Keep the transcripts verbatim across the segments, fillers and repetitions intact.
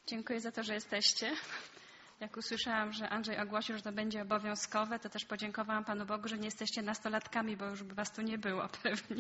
Dziękuję za to, że jesteście. Jak usłyszałam, że Andrzej ogłosił, że to będzie obowiązkowe, to też podziękowałam Panu Bogu, że nie jesteście nastolatkami, bo już by was tu nie było pewnie.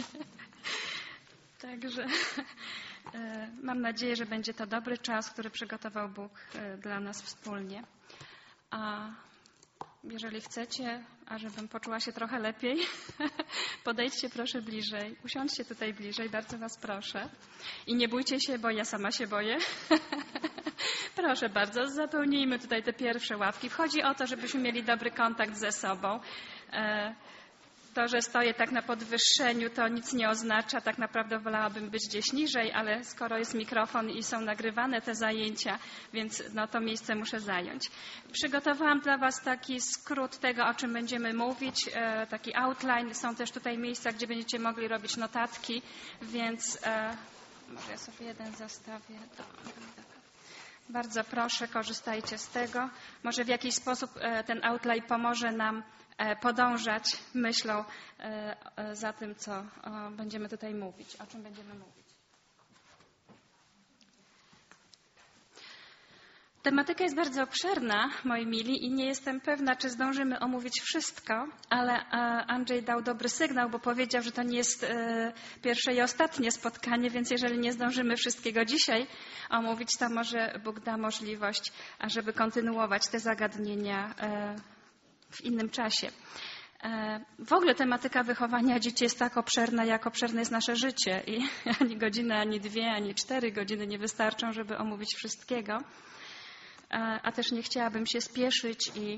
Także mam nadzieję, że będzie to dobry czas, który przygotował Bóg dla nas wspólnie. A jeżeli chcecie, a żebym poczuła się trochę lepiej, podejdźcie proszę bliżej, usiądźcie tutaj bliżej, bardzo was proszę. I nie bójcie się, bo ja sama się boję. Proszę bardzo, zapełnijmy tutaj te pierwsze ławki. Chodzi o to, żebyśmy mieli dobry kontakt ze sobą. To, że stoję tak na podwyższeniu, to nic nie oznacza. Tak naprawdę wolałabym być gdzieś niżej, ale skoro jest mikrofon i są nagrywane te zajęcia, więc no, to miejsce muszę zająć. Przygotowałam dla was taki skrót tego, o czym będziemy mówić, taki outline. Są też tutaj miejsca, gdzie będziecie mogli robić notatki, więc e, może ja sobie jeden zostawię. Bardzo proszę, korzystajcie z tego. Może w jakiś sposób ten outline pomoże nam podążać myślą za tym, co będziemy tutaj mówić, o czym będziemy mówić. Tematyka jest bardzo obszerna, moi mili, i nie jestem pewna, czy zdążymy omówić wszystko, ale Andrzej dał dobry sygnał, bo powiedział, że to nie jest pierwsze i ostatnie spotkanie, więc jeżeli nie zdążymy wszystkiego dzisiaj omówić, to może Bóg da możliwość, ażeby kontynuować te zagadnienia w innym czasie. W ogóle tematyka wychowania dzieci jest tak obszerna, jak obszerne jest nasze życie i ani godzina, ani dwie, ani cztery godziny nie wystarczą, żeby omówić wszystkiego. A też nie chciałabym się spieszyć i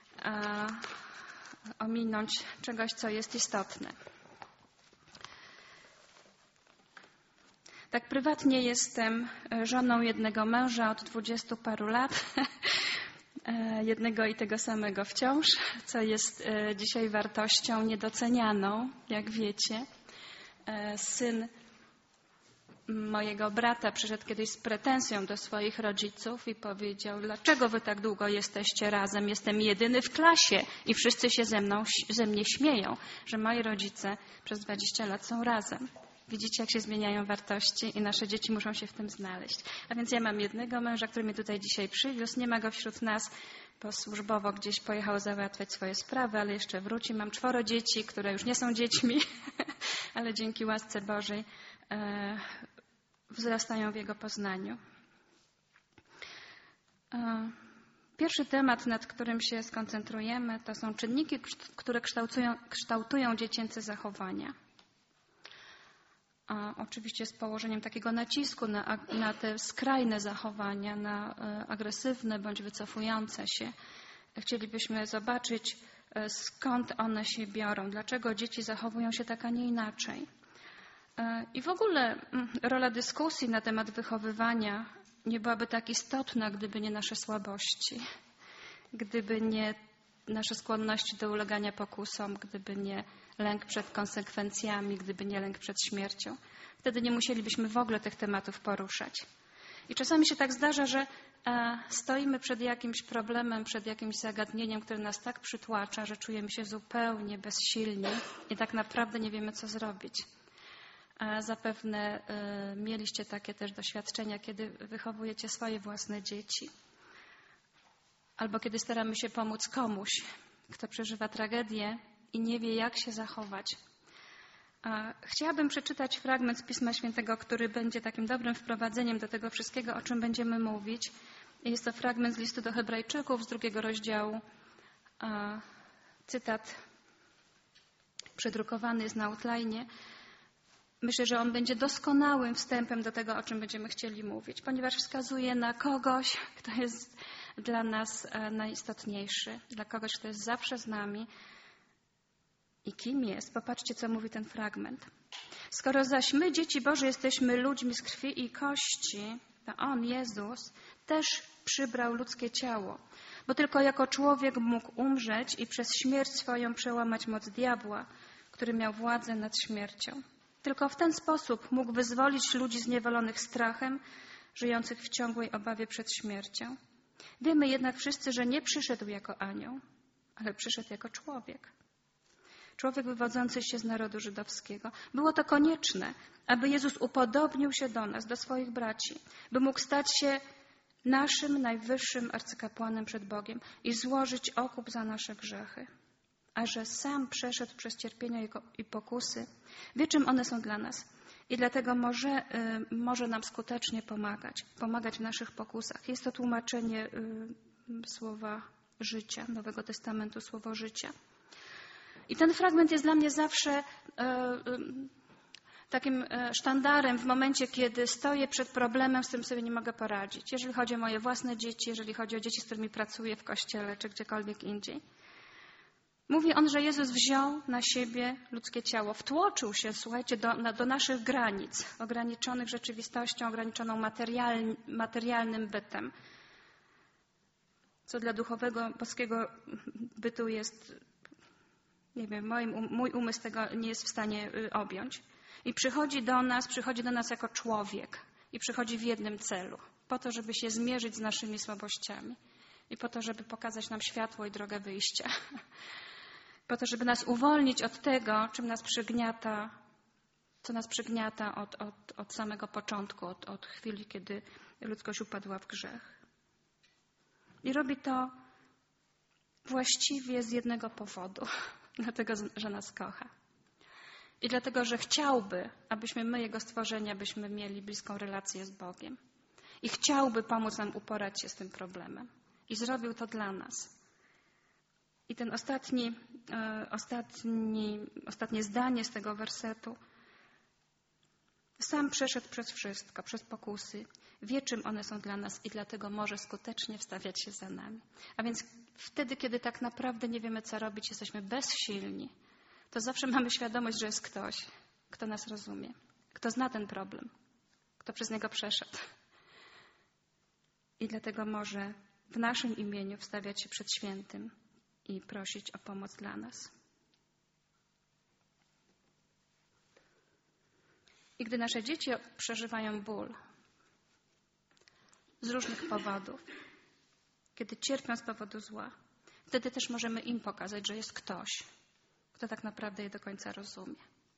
ominąć czegoś, co jest istotne. Tak prywatnie jestem żoną jednego męża od dwudziestu paru lat, jednego i tego samego wciąż, co jest dzisiaj wartością niedocenianą, jak wiecie. Syn mojego brata przyszedł kiedyś z pretensją do swoich rodziców i powiedział: dlaczego wy tak długo jesteście razem? Jestem jedyny w klasie i wszyscy się ze mną, ze mnie śmieją, że moi rodzice przez dwadzieścia lat są razem. Widzicie, jak się zmieniają wartości i nasze dzieci muszą się w tym znaleźć. A więc ja mam jednego męża, który mnie tutaj dzisiaj przywiózł. Nie ma go wśród nas, bo służbowo gdzieś pojechał załatwiać swoje sprawy, ale jeszcze wróci. Mam czworo dzieci, które już nie są dziećmi, ale dzięki łasce Bożej e, wzrastają w Jego poznaniu. E, pierwszy temat, nad którym się skoncentrujemy, to są czynniki, które kształtują, kształtują dziecięce zachowania. A oczywiście z położeniem takiego nacisku na, na te skrajne zachowania, na agresywne bądź wycofujące się. Chcielibyśmy zobaczyć, skąd one się biorą, dlaczego dzieci zachowują się tak, a nie inaczej. I w ogóle rola dyskusji na temat wychowywania nie byłaby tak istotna, gdyby nie nasze słabości, gdyby nie nasze skłonności do ulegania pokusom, gdyby nie lęk przed konsekwencjami, gdyby nie lęk przed śmiercią. Wtedy nie musielibyśmy w ogóle tych tematów poruszać. I czasami się tak zdarza, że stoimy przed jakimś problemem, przed jakimś zagadnieniem, które nas tak przytłacza, że czujemy się zupełnie bezsilni i tak naprawdę nie wiemy, co zrobić. Zapewne mieliście takie też doświadczenia, kiedy wychowujecie swoje własne dzieci. Albo kiedy staramy się pomóc komuś, kto przeżywa tragedię i nie wie, jak się zachować. Chciałabym przeczytać fragment z Pisma Świętego, który będzie takim dobrym wprowadzeniem do tego wszystkiego, o czym będziemy mówić. Jest to fragment z listu do Hebrajczyków z drugiego rozdziału. Cytat przedrukowany jest na outline. Myślę, że on będzie doskonałym wstępem do tego, o czym będziemy chcieli mówić, ponieważ wskazuje na kogoś, kto jest dla nas najistotniejszy, dla kogoś, kto jest zawsze z nami. I kim jest? Popatrzcie, co mówi ten fragment. Skoro zaś my, dzieci Boże, jesteśmy ludźmi z krwi i kości, to On, Jezus, też przybrał ludzkie ciało, bo tylko jako człowiek mógł umrzeć i przez śmierć swoją przełamać moc diabła, który miał władzę nad śmiercią. Tylko w ten sposób mógł wyzwolić ludzi zniewolonych strachem, żyjących w ciągłej obawie przed śmiercią. Wiemy jednak wszyscy, że nie przyszedł jako anioł, ale przyszedł jako człowiek. Człowiek wywodzący się z narodu żydowskiego. Było to konieczne, aby Jezus upodobnił się do nas, do swoich braci, by mógł stać się naszym najwyższym arcykapłanem przed Bogiem i złożyć okup za nasze grzechy. A że sam przeszedł przez cierpienia i pokusy, wie, czym one są dla nas. I dlatego może, y, może nam skutecznie pomagać, pomagać w naszych pokusach. Jest to tłumaczenie y, słowa życia, Nowego Testamentu, słowo życia. I ten fragment jest dla mnie zawsze y, y, takim sztandarem w momencie, kiedy stoję przed problemem, z którym sobie nie mogę poradzić. Jeżeli chodzi o moje własne dzieci, jeżeli chodzi o dzieci, z którymi pracuję w kościele czy gdziekolwiek indziej. Mówi on, że Jezus wziął na siebie ludzkie ciało, wtłoczył się, słuchajcie, do, na, do naszych granic, ograniczonych rzeczywistością, ograniczoną material, materialnym bytem, co dla duchowego, boskiego bytu jest, nie wiem, moim, mój umysł tego nie jest w stanie objąć. I przychodzi do nas, przychodzi do nas jako człowiek i przychodzi w jednym celu, po to, żeby się zmierzyć z naszymi słabościami i po to, żeby pokazać nam światło i drogę wyjścia. Po to, żeby nas uwolnić od tego, czym nas przygniata, co nas przygniata od, od, od samego początku, od, od chwili, kiedy ludzkość upadła w grzech. I robi to właściwie z jednego powodu, dlatego, że nas kocha. I dlatego, że chciałby, abyśmy my, Jego stworzenia, abyśmy mieli bliską relację z Bogiem. I chciałby pomóc nam uporać się z tym problemem. I zrobił to dla nas. I ten ostatni, e, ostatni, ostatnie zdanie z tego wersetu. Sam przeszedł przez wszystko, przez pokusy. Wie, czym one są dla nas i dlatego może skutecznie wstawiać się za nami. A więc wtedy, kiedy tak naprawdę nie wiemy, co robić, jesteśmy bezsilni, to zawsze mamy świadomość, że jest ktoś, kto nas rozumie, kto zna ten problem, kto przez niego przeszedł. I dlatego może w naszym imieniu wstawiać się przed świętym i prosić o pomoc dla nas. I gdy nasze dzieci przeżywają ból z różnych powodów, kiedy cierpią z powodu zła, wtedy też możemy im pokazać, że jest ktoś, kto tak naprawdę je do końca rozumie.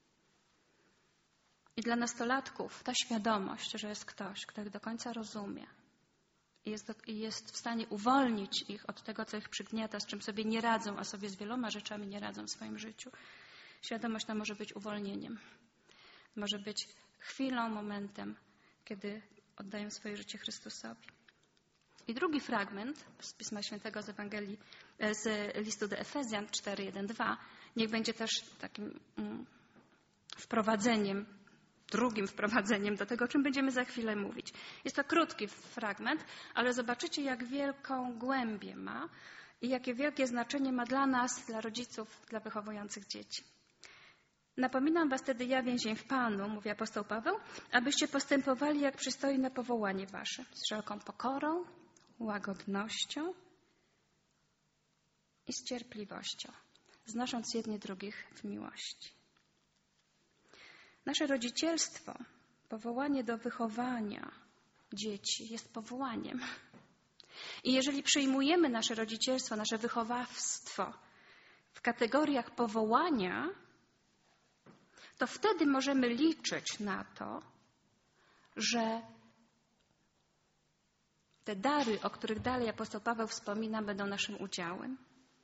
I dla nastolatków ta świadomość, że jest ktoś, kto ich do końca rozumie i jest, do, i jest w stanie uwolnić ich od tego, co ich przygniata, z czym sobie nie radzą, a sobie z wieloma rzeczami nie radzą w swoim życiu. Świadomość ta może być uwolnieniem. Może być chwilą, momentem, kiedy oddają swoje życie Chrystusowi. I drugi fragment z Pisma Świętego z Ewangelii, z listu do Efezjan cztery, jeden, dwa, niech będzie też takim mm, wprowadzeniem, drugim wprowadzeniem do tego, o czym będziemy za chwilę mówić. Jest to krótki fragment, ale zobaczycie, jak wielką głębię ma i jakie wielkie znaczenie ma dla nas, dla rodziców, dla wychowujących dzieci. Napominam was tedy ja, więzień w Panu, mówi apostoł Paweł, abyście postępowali jak przystoi na powołanie wasze, z wszelką pokorą, łagodnością i z cierpliwością, znosząc jedni drugich w miłości. Nasze rodzicielstwo, powołanie do wychowania dzieci jest powołaniem. I jeżeli przyjmujemy nasze rodzicielstwo, nasze wychowawstwo w kategoriach powołania, to wtedy możemy liczyć na to, że te dary, o których dalej apostoł Paweł wspomina, będą naszym udziałem.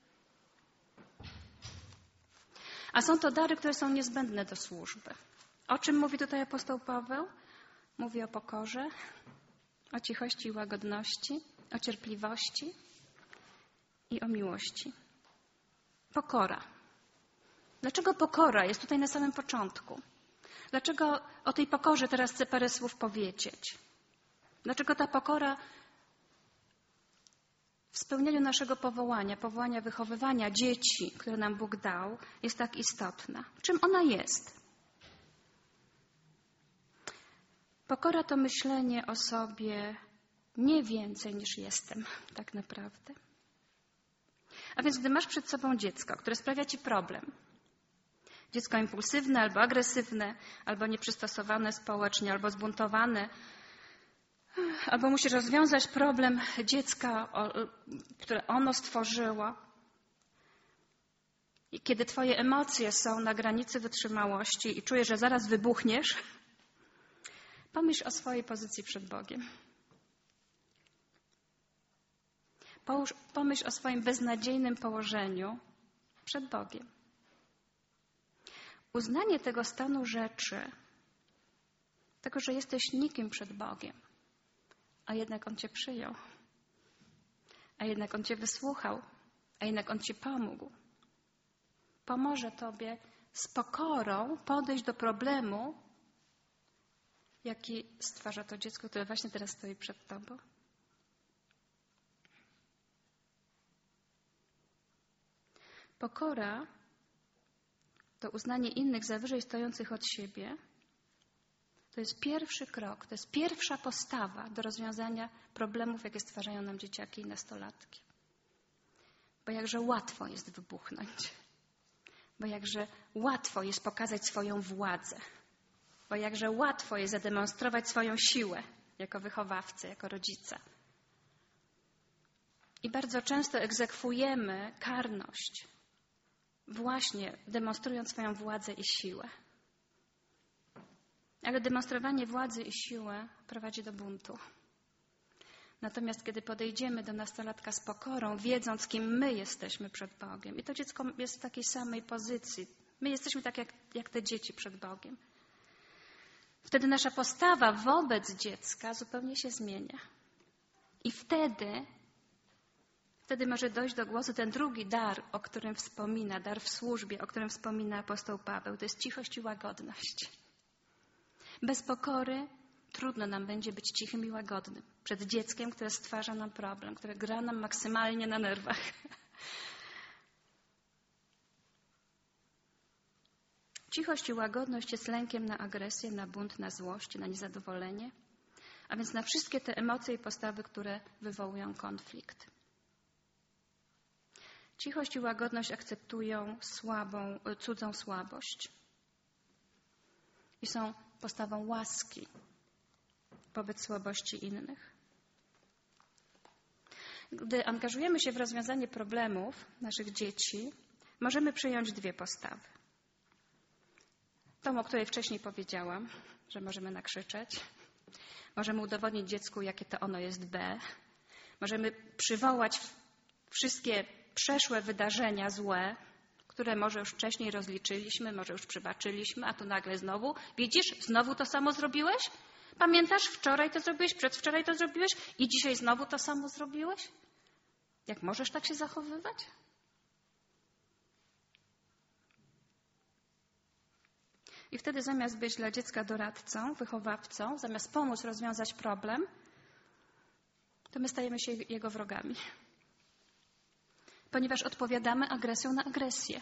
A są to dary, które są niezbędne do służby. O czym mówi tutaj apostoł Paweł? Mówi o pokorze, o cichości i łagodności, o cierpliwości i o miłości. Pokora. Dlaczego pokora jest tutaj na samym początku? Dlaczego o tej pokorze teraz chcę parę słów powiedzieć? Dlaczego ta pokora w spełnianiu naszego powołania, powołania wychowywania dzieci, które nam Bóg dał, jest tak istotna? Czym ona jest? Pokora to myślenie o sobie nie więcej niż jestem, tak naprawdę. A więc gdy masz przed sobą dziecko, które sprawia ci problem, dziecko impulsywne albo agresywne, albo nieprzystosowane społecznie, albo zbuntowane, albo musisz rozwiązać problem dziecka, które ono stworzyło. I kiedy twoje emocje są na granicy wytrzymałości i czujesz, że zaraz wybuchniesz, pomyśl o swojej pozycji przed Bogiem. Połóż, pomyśl o swoim beznadziejnym położeniu przed Bogiem. Uznanie tego stanu rzeczy, tego, że jesteś nikim przed Bogiem, a jednak On cię przyjął, a jednak On cię wysłuchał, a jednak On ci pomógł, pomoże tobie z pokorą podejść do problemu, jaki stwarza to dziecko, które właśnie teraz stoi przed tobą. Pokora to uznanie innych za wyżej stojących od siebie. To jest pierwszy krok, to jest pierwsza postawa do rozwiązania problemów, jakie stwarzają nam dzieciaki i nastolatki. Bo jakże łatwo jest wybuchnąć. Bo jakże łatwo jest pokazać swoją władzę. Bo jakże łatwo jest zademonstrować swoją siłę jako wychowawcy, jako rodzica. I bardzo często egzekwujemy karność, właśnie demonstrując swoją władzę i siłę. Ale demonstrowanie władzy i siły prowadzi do buntu. Natomiast kiedy podejdziemy do nastolatka z pokorą, wiedząc, kim my jesteśmy przed Bogiem, i to dziecko jest w takiej samej pozycji, my jesteśmy tak jak, jak te dzieci przed Bogiem, wtedy nasza postawa wobec dziecka zupełnie się zmienia. I wtedy, wtedy może dojść do głosu ten drugi dar, o którym wspomina, dar w służbie, o którym wspomina apostoł Paweł. To jest cichość i łagodność. Bez pokory trudno nam będzie być cichym i łagodnym przed dzieckiem, które stwarza nam problem, które gra nam maksymalnie na nerwach. Cichość i łagodność jest lękiem na agresję, na bunt, na złość, na niezadowolenie, a więc na wszystkie te emocje i postawy, które wywołują konflikt. Cichość i łagodność akceptują słabą, cudzą słabość i są postawą łaski wobec słabości innych. Gdy angażujemy się w rozwiązanie problemów naszych dzieci, możemy przyjąć dwie postawy. Tą, o której wcześniej powiedziałam, że możemy nakrzyczeć. Możemy udowodnić dziecku, jakie to ono jest B. Możemy przywołać wszystkie przeszłe wydarzenia złe, które może już wcześniej rozliczyliśmy, może już przebaczyliśmy, a tu nagle znowu, widzisz, znowu to samo zrobiłeś? Pamiętasz, wczoraj to zrobiłeś, przedwczoraj to zrobiłeś i dzisiaj znowu to samo zrobiłeś? Jak możesz tak się zachowywać? I wtedy zamiast być dla dziecka doradcą, wychowawcą, zamiast pomóc rozwiązać problem, to my stajemy się jego wrogami. Ponieważ odpowiadamy agresją na agresję.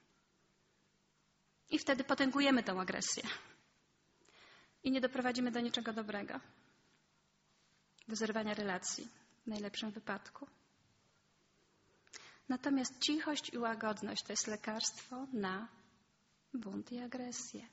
I wtedy potęgujemy tę agresję. I nie doprowadzimy do niczego dobrego. Do zerwania relacji w najlepszym wypadku. Natomiast cichość i łagodność to jest lekarstwo na bunt i agresję.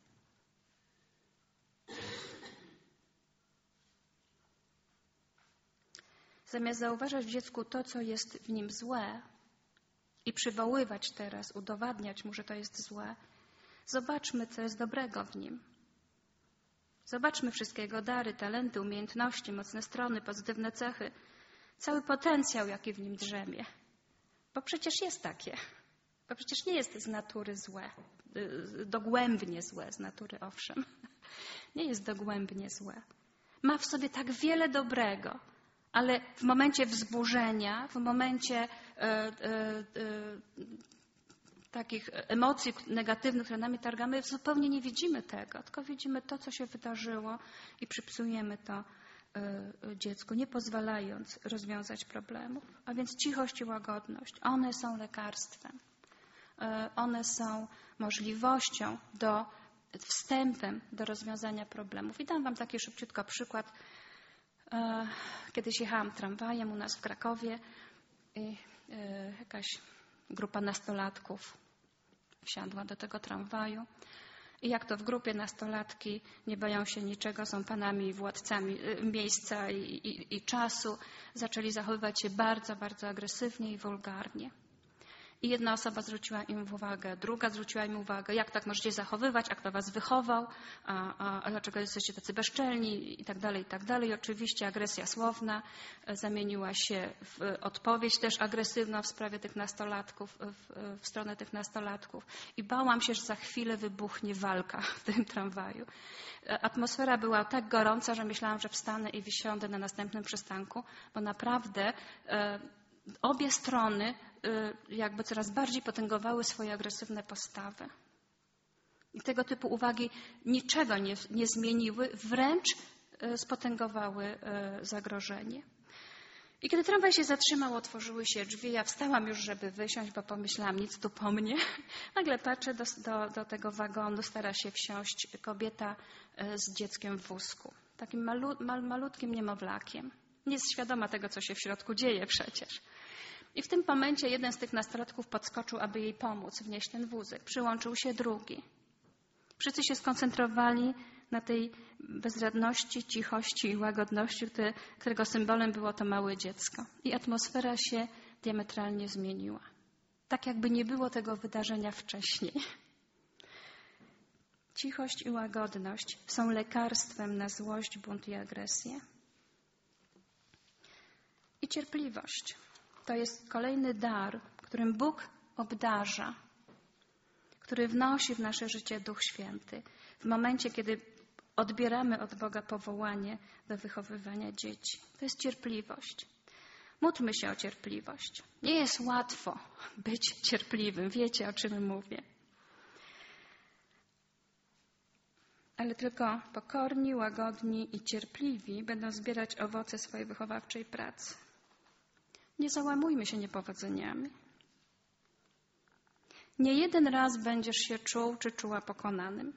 Zamiast zauważać w dziecku to, co jest w nim złe i przywoływać teraz, udowadniać mu, że to jest złe, zobaczmy, co jest dobrego w nim. Zobaczmy wszystkie jego dary, talenty, umiejętności, mocne strony, pozytywne cechy, cały potencjał, jaki w nim drzemie. Bo przecież jest takie. Bo przecież nie jest z natury złe, dogłębnie złe, z natury owszem. Nie jest dogłębnie złe. Ma w sobie tak wiele dobrego, ale w momencie wzburzenia, w momencie e, e, e, takich emocji negatywnych, które nami targamy, zupełnie nie widzimy tego, tylko widzimy to, co się wydarzyło i przypsujemy to dziecku, nie pozwalając rozwiązać problemów. A więc cichość i łagodność, one są lekarstwem. One są możliwością, do, wstępem do rozwiązania problemów. I dam wam taki szybciutko przykład. Kiedyś jechałam tramwajem u nas w Krakowie i jakaś grupa nastolatków wsiadła do tego tramwaju. I jak to w grupie nastolatki nie boją się niczego, są panami i władcami miejsca i, i, i czasu, zaczęli zachowywać się bardzo, bardzo agresywnie i wulgarnie. I jedna osoba zwróciła im uwagę, druga zwróciła im uwagę, jak tak możecie zachowywać, a kto was wychował, a, a, a dlaczego jesteście tacy bezczelni i tak dalej, i tak dalej. I oczywiście agresja słowna zamieniła się w odpowiedź też agresywną w sprawie tych nastolatków, w, w stronę tych nastolatków. I bałam się, że za chwilę wybuchnie walka w tym tramwaju. Atmosfera była tak gorąca, że myślałam, że wstanę i wysiądę na następnym przystanku, bo naprawdę e, obie strony jakby coraz bardziej potęgowały swoje agresywne postawy. I tego typu uwagi niczego nie, nie zmieniły, wręcz spotęgowały zagrożenie. I kiedy tramwaj się zatrzymał, otworzyły się drzwi. Ja wstałam już, żeby wysiąść, bo pomyślałam, nic tu po mnie. Nagle patrzę, do, do, do tego wagonu stara się wsiąść kobieta z dzieckiem w wózku. Takim malu, mal, malutkim niemowlakiem. Nie jest świadoma tego, co się w środku dzieje przecież. I w tym momencie jeden z tych nastolatków podskoczył, aby jej pomóc wnieść ten wózek. Przyłączył się drugi. Wszyscy się skoncentrowali na tej bezradności, cichości i łagodności, które, którego symbolem było to małe dziecko. I atmosfera się diametralnie zmieniła. Tak jakby nie było tego wydarzenia wcześniej. Cichość i łagodność są lekarstwem na złość, bunt i agresję. I cierpliwość. To jest kolejny dar, którym Bóg obdarza, który wnosi w nasze życie Duch Święty. W momencie, kiedy odbieramy od Boga powołanie do wychowywania dzieci. To jest cierpliwość. Módlmy się o cierpliwość. Nie jest łatwo być cierpliwym. Wiecie, o czym mówię. Ale tylko pokorni, łagodni i cierpliwi będą zbierać owoce swojej wychowawczej pracy. Nie załamujmy się niepowodzeniami. Nie jeden raz będziesz się czuł czy czuła pokonanym.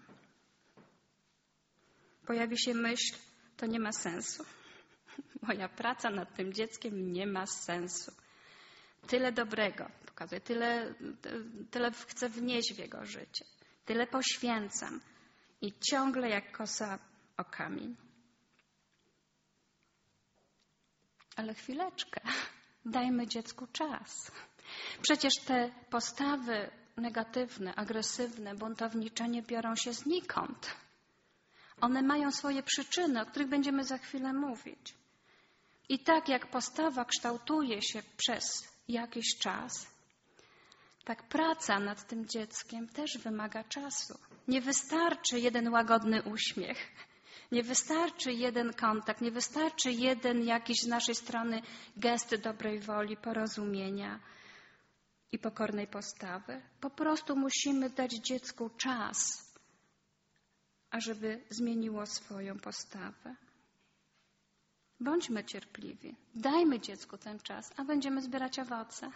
Pojawi się myśl, to nie ma sensu. Moja praca nad tym dzieckiem nie ma sensu. Tyle dobrego pokazuję, tyle, tyle chcę wnieść w jego życie. Tyle poświęcam. I ciągle jak kosa o kamień. Ale chwileczkę. Dajmy dziecku czas. Przecież te postawy negatywne, agresywne, buntownicze nie biorą się znikąd. One mają swoje przyczyny, o których będziemy za chwilę mówić. I tak jak postawa kształtuje się przez jakiś czas, tak praca nad tym dzieckiem też wymaga czasu. Nie wystarczy jeden łagodny uśmiech. Nie wystarczy jeden kontakt, nie wystarczy jeden jakiś z naszej strony gest dobrej woli, porozumienia i pokornej postawy. Po prostu musimy dać dziecku czas, ażeby zmieniło swoją postawę. Bądźmy cierpliwi, dajmy dziecku ten czas, a będziemy zbierać owoce.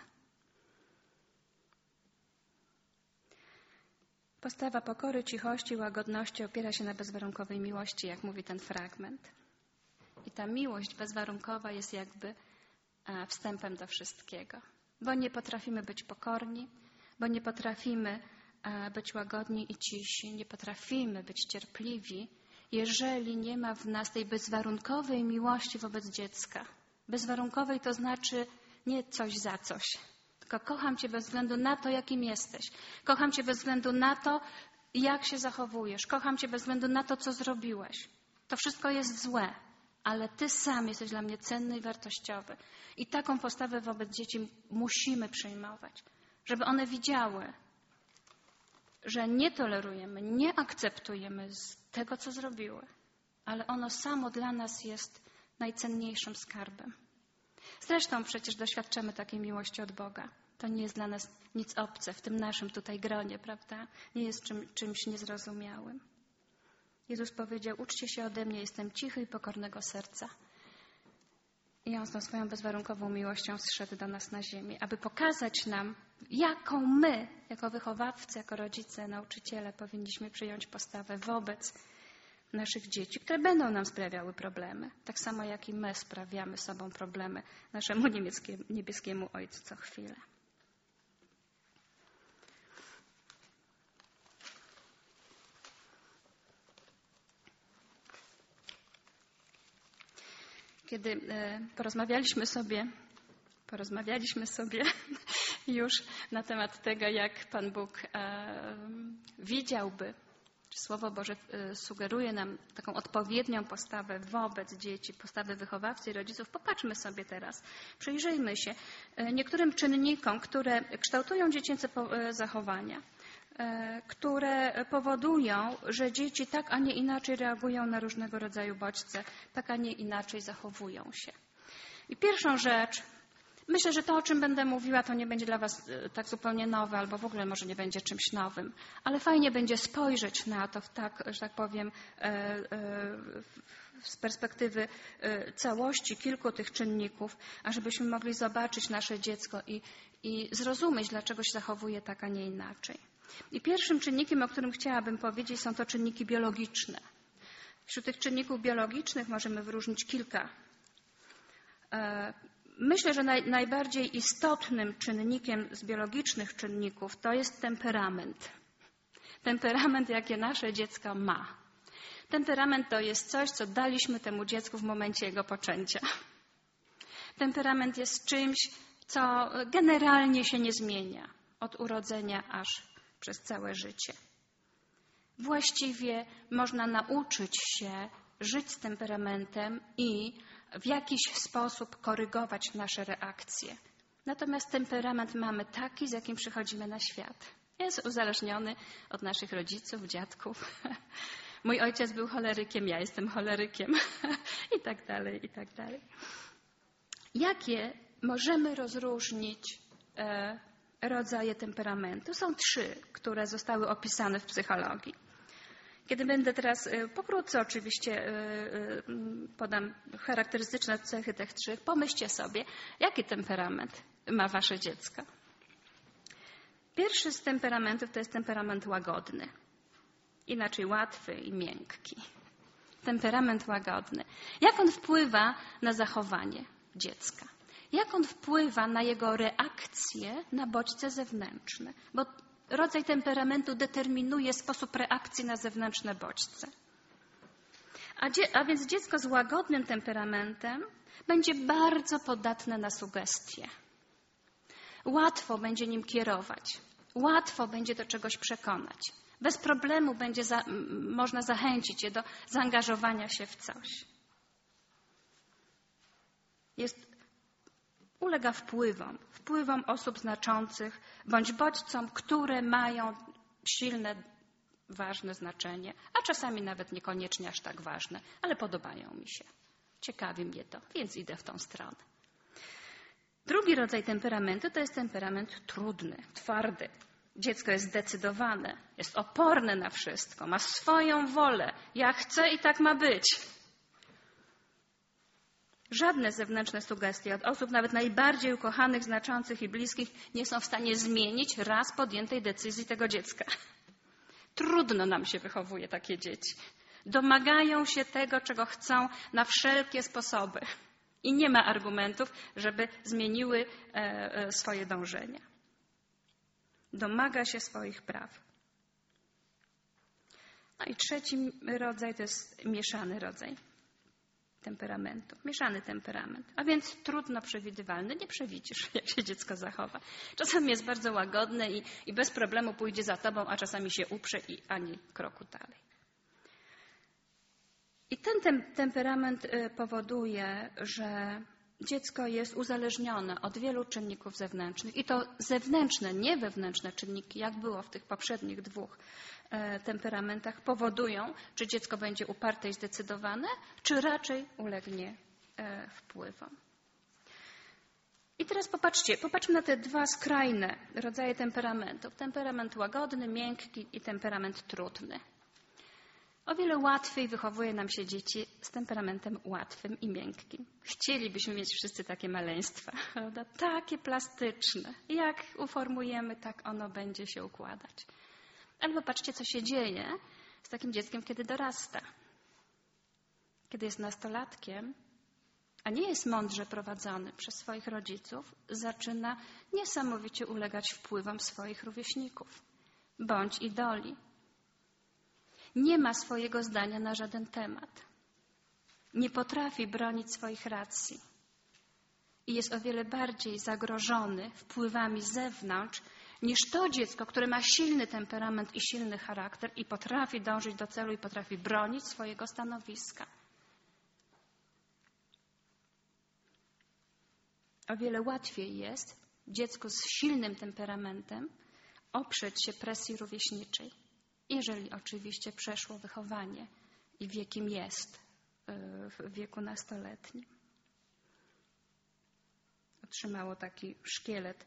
Postawa pokory, cichości i łagodności opiera się na bezwarunkowej miłości, jak mówi ten fragment. I ta miłość bezwarunkowa jest jakby wstępem do wszystkiego. Bo nie potrafimy być pokorni, bo nie potrafimy być łagodni i cisi, nie potrafimy być cierpliwi, jeżeli nie ma w nas tej bezwarunkowej miłości wobec dziecka. Bezwarunkowej to znaczy nie coś za coś. Tylko kocham Cię bez względu na to, jakim jesteś. Kocham Cię bez względu na to, jak się zachowujesz. Kocham Cię bez względu na to, co zrobiłeś. To wszystko jest złe, ale Ty sam jesteś dla mnie cenny i wartościowy. I taką postawę wobec dzieci musimy przyjmować, żeby one widziały, że nie tolerujemy, nie akceptujemy tego, co zrobiły, ale ono samo dla nas jest najcenniejszym skarbem. Zresztą przecież doświadczamy takiej miłości od Boga. To nie jest dla nas nic obce w tym naszym tutaj gronie, prawda? Nie jest czym, czymś niezrozumiałym. Jezus powiedział, uczcie się ode mnie, jestem cichy i pokornego serca. I On z tą swoją bezwarunkową miłością zszedł do nas na ziemię, aby pokazać nam, jaką my, jako wychowawcy, jako rodzice, nauczyciele, powinniśmy przyjąć postawę wobec naszych dzieci, które będą nam sprawiały problemy. Tak samo jak i my sprawiamy sobą problemy naszemu niebieskiemu Ojcu co chwilę. Kiedy porozmawialiśmy sobie porozmawialiśmy sobie już na temat tego, jak Pan Bóg e, widziałby, czy Słowo Boże e, sugeruje nam taką odpowiednią postawę wobec dzieci, postawę wychowawcy i rodziców. Popatrzmy sobie teraz, przyjrzyjmy się e, niektórym czynnikom, które kształtują dziecięce po, e, zachowania, e, które powodują, że dzieci tak, a nie inaczej reagują na różnego rodzaju bodźce, tak, a nie inaczej zachowują się. I pierwszą rzecz, myślę, że to, o czym będę mówiła, to nie będzie dla Was tak zupełnie nowe, albo w ogóle może nie będzie czymś nowym, ale fajnie będzie spojrzeć na to, tak, że tak powiem, z perspektywy całości kilku tych czynników, ażebyśmy mogli zobaczyć nasze dziecko i, i zrozumieć, dlaczego się zachowuje tak, a nie inaczej. I pierwszym czynnikiem, o którym chciałabym powiedzieć, są to czynniki biologiczne. Wśród tych czynników biologicznych możemy wyróżnić kilka. Myślę, że naj, najbardziej istotnym czynnikiem z biologicznych czynników to jest temperament. Temperament, jakie nasze dziecko ma. Temperament to jest coś, co daliśmy temu dziecku w momencie jego poczęcia. Temperament jest czymś, co generalnie się nie zmienia od urodzenia aż przez całe życie. Właściwie można nauczyć się żyć z temperamentem i w jakiś sposób korygować nasze reakcje. Natomiast temperament mamy taki, z jakim przychodzimy na świat. Jest uzależniony od naszych rodziców, dziadków. Mój ojciec był cholerykiem, ja jestem cholerykiem i tak dalej, i tak dalej. Jakie możemy rozróżnić e, rodzaje temperamentu? Są trzy, które zostały opisane w psychologii. Kiedy będę teraz pokrótce oczywiście podam charakterystyczne cechy tych trzech, pomyślcie sobie, jaki temperament ma wasze dziecko. Pierwszy z temperamentów to jest temperament łagodny. Inaczej łatwy i miękki. Temperament łagodny. Jak on wpływa na zachowanie dziecka? Jak on wpływa na jego reakcje na bodźce zewnętrzne? Bo rodzaj temperamentu determinuje sposób reakcji na zewnętrzne bodźce. A, dzie- a więc dziecko z łagodnym temperamentem będzie bardzo podatne na sugestie. Łatwo będzie nim kierować. Łatwo będzie do czegoś przekonać. Bez problemu będzie za- można zachęcić je do zaangażowania się w coś. Jest ulega wpływom, wpływom osób znaczących bądź bodźcom, które mają silne, ważne znaczenie, a czasami nawet niekoniecznie aż tak ważne, ale podobają mi się. Ciekawi mnie to, więc idę w tą stronę. Drugi rodzaj temperamentu to jest temperament trudny, twardy. Dziecko jest zdecydowane, jest oporne na wszystko, ma swoją wolę. Ja chcę i tak ma być. Żadne zewnętrzne sugestie od osób nawet najbardziej ukochanych, znaczących i bliskich nie są w stanie zmienić raz podjętej decyzji tego dziecka. Trudno nam się wychowuje takie dzieci. Domagają się tego, czego chcą na wszelkie sposoby. I nie ma argumentów, żeby zmieniły swoje dążenia. Domaga się swoich praw. No i trzeci rodzaj to jest mieszany rodzaj temperamentu. Mieszany temperament. A więc trudno przewidywalny. Nie przewidzisz, jak się dziecko zachowa. Czasami jest bardzo łagodne i, i bez problemu pójdzie za tobą, a czasami się uprze i ani kroku dalej. I ten tem- temperament powoduje, że dziecko jest uzależnione od wielu czynników zewnętrznych. I to zewnętrzne, nie wewnętrzne czynniki, jak było w tych poprzednich dwóch e, temperamentach, powodują, czy dziecko będzie uparte i zdecydowane, czy raczej ulegnie e, wpływom. I teraz popatrzcie, popatrzmy na te dwa skrajne rodzaje temperamentów. Temperament łagodny, miękki i temperament trudny. O wiele łatwiej wychowuje nam się dzieci z temperamentem łatwym i miękkim. Chcielibyśmy mieć wszyscy takie maleństwa, prawda? Takie plastyczne. Jak uformujemy, tak ono będzie się układać. Ale popatrzcie, co się dzieje z takim dzieckiem, kiedy dorasta. Kiedy jest nastolatkiem, a nie jest mądrze prowadzony przez swoich rodziców, zaczyna niesamowicie ulegać wpływom swoich rówieśników bądź idoli. Nie ma swojego zdania na żaden temat. Nie potrafi bronić swoich racji. i jest o wiele bardziej zagrożony wpływami z zewnątrz niż to dziecko, które ma silny temperament i silny charakter i potrafi dążyć do celu i potrafi bronić swojego stanowiska. O wiele łatwiej jest dziecku z silnym temperamentem oprzeć się presji rówieśniczej, jeżeli oczywiście przeszło wychowanie i wie, kim jest w wieku nastoletnim. Otrzymało taki szkielet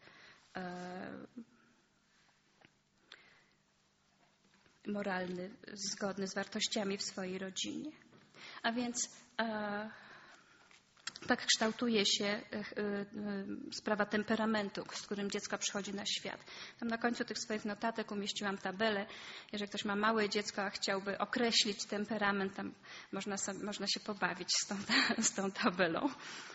moralny, zgodny z wartościami w swojej rodzinie. A więc e, tak kształtuje się e, e, sprawa temperamentu, z którym dziecko przychodzi na świat. Tam na końcu tych swoich notatek umieściłam tabelę. Jeżeli ktoś ma małe dziecko, a chciałby określić temperament, tam można, sobie, można się pobawić z tą, z tą tabelą.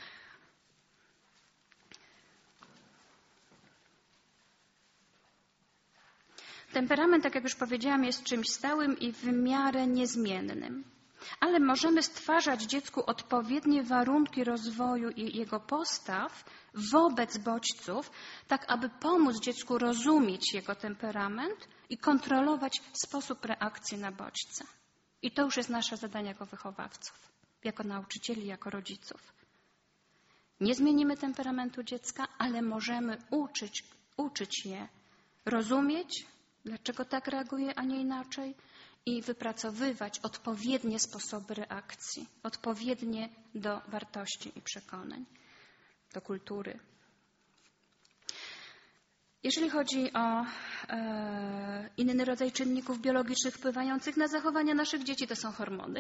Temperament, tak jak już powiedziałam, jest czymś stałym i w miarę niezmiennym. Ale możemy stwarzać dziecku odpowiednie warunki rozwoju i jego postaw wobec bodźców, tak aby pomóc dziecku rozumieć jego temperament i kontrolować sposób reakcji na bodźce. I to już jest nasze zadanie jako wychowawców, jako nauczycieli, jako rodziców. Nie zmienimy temperamentu dziecka, ale możemy uczyć, uczyć je rozumieć, dlaczego tak reaguje, a nie inaczej, i wypracowywać odpowiednie sposoby reakcji, odpowiednie do wartości i przekonań, do kultury. Jeżeli chodzi o e, inny rodzaj czynników biologicznych wpływających na zachowania naszych dzieci, to są hormony.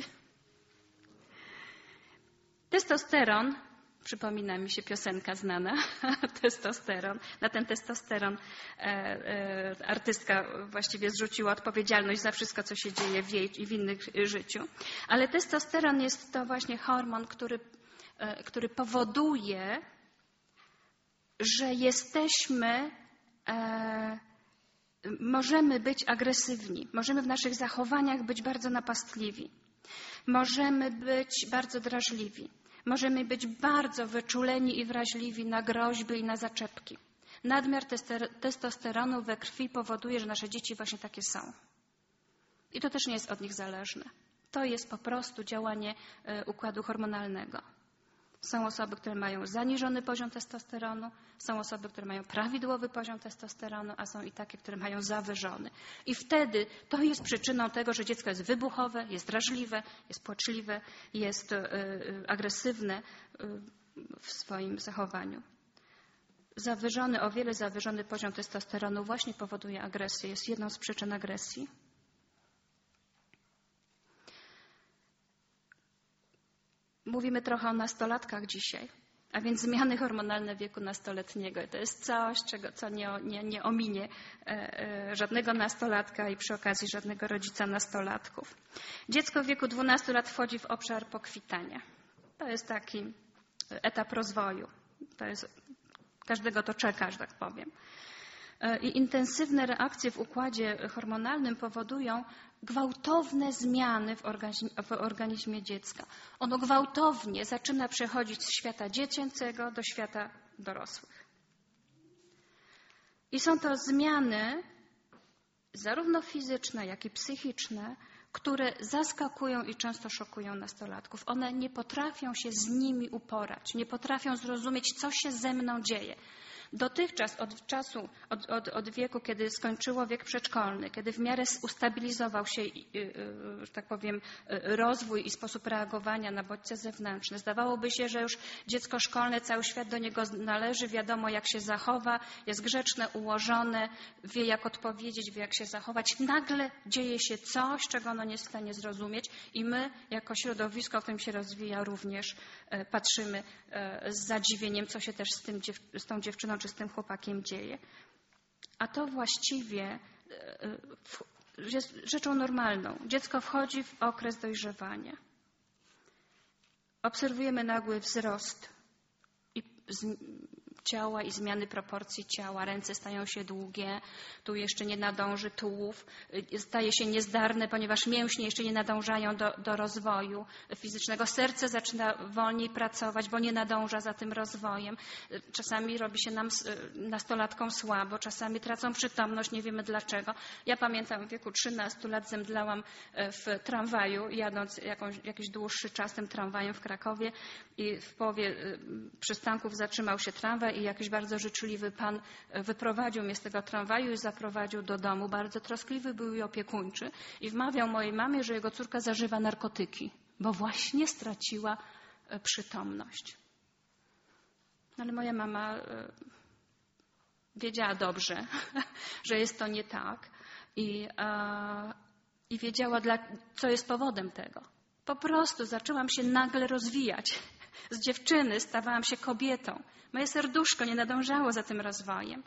Testosteron, przypomina mi się piosenka znana, testosteron. Na ten testosteron e, e, artystka właściwie zrzuciła odpowiedzialność za wszystko, co się dzieje w jej i w innych życiu. Ale testosteron jest to właśnie hormon, który, e, który powoduje, że jesteśmy, e, możemy być agresywni, możemy w naszych zachowaniach być bardzo napastliwi, możemy być bardzo drażliwi. Możemy być bardzo wyczuleni i wrażliwi na groźby i na zaczepki. Nadmiar testosteronu we krwi powoduje, że nasze dzieci właśnie takie są. I to też nie jest od nich zależne. To jest po prostu działanie układu hormonalnego. Są osoby, które mają zaniżony poziom testosteronu, są osoby, które mają prawidłowy poziom testosteronu, a są i takie, które mają zawyżony. I wtedy to jest przyczyną tego, że dziecko jest wybuchowe, jest drażliwe, jest płaczliwe, jest agresywne w swoim zachowaniu. Zawyżony, o wiele zawyżony poziom testosteronu właśnie powoduje agresję, jest jedną z przyczyn agresji. Mówimy trochę o nastolatkach dzisiaj, a więc zmiany hormonalne wieku nastoletniego. To jest coś, czego, co nie, nie, nie ominie e, e, żadnego nastolatka i przy okazji żadnego rodzica nastolatków. Dziecko w wieku dwunastu lat wchodzi w obszar pokwitania. To jest taki etap rozwoju. To jest, każdego to czeka, że tak powiem. E, I intensywne reakcje w układzie hormonalnym powodują gwałtowne zmiany w organizmie, w organizmie dziecka. Ono gwałtownie zaczyna przechodzić z świata dziecięcego do świata dorosłych. I są to zmiany zarówno fizyczne, jak i psychiczne, które zaskakują i często szokują nastolatków. One nie potrafią się z nimi uporać, nie potrafią zrozumieć, co się ze mną dzieje. Dotychczas od czasu, od, od, od wieku, kiedy skończyło wiek przedszkolny, kiedy w miarę ustabilizował się, że tak powiem, rozwój i sposób reagowania na bodźce zewnętrzne, zdawałoby się, że już dziecko szkolne, cały świat do niego należy, wiadomo jak się zachowa, jest grzeczne, ułożone, wie jak odpowiedzieć, wie jak się zachować. Nagle dzieje się coś, czego ono nie jest w stanie zrozumieć i my jako środowisko, w którym się rozwija, również patrzymy z zadziwieniem, co się też z, tym, z tą dziewczyną czy z tym chłopakiem dzieje. A to właściwie jest rzeczą normalną. Dziecko wchodzi w okres dojrzewania. Obserwujemy nagły wzrost i ciała i zmiany proporcji ciała. Ręce stają się długie, tu jeszcze nie nadąży tułów, staje się niezdarne, ponieważ mięśnie jeszcze nie nadążają do, do rozwoju fizycznego. Serce zaczyna wolniej pracować, bo nie nadąża za tym rozwojem. Czasami robi się nam nastolatkom słabo, czasami tracą przytomność, nie wiemy dlaczego. Ja pamiętam w wieku trzynastu lat zemdlałam w tramwaju, jadąc jakąś, jakiś dłuższy czas tym tramwajem w Krakowie i w połowie przystanków zatrzymał się tramwaj i jakiś bardzo życzliwy pan wyprowadził mnie z tego tramwaju i zaprowadził do domu. Bardzo troskliwy był i opiekuńczy i wmawiał mojej mamie, że jego córka zażywa narkotyki, bo właśnie straciła przytomność. Ale moja mama wiedziała dobrze, że jest to nie tak i, i wiedziała, co jest powodem tego. Po prostu zaczęłam się nagle rozwijać. Z dziewczyny stawałam się kobietą. Moje serduszko nie nadążało za tym rozwojem.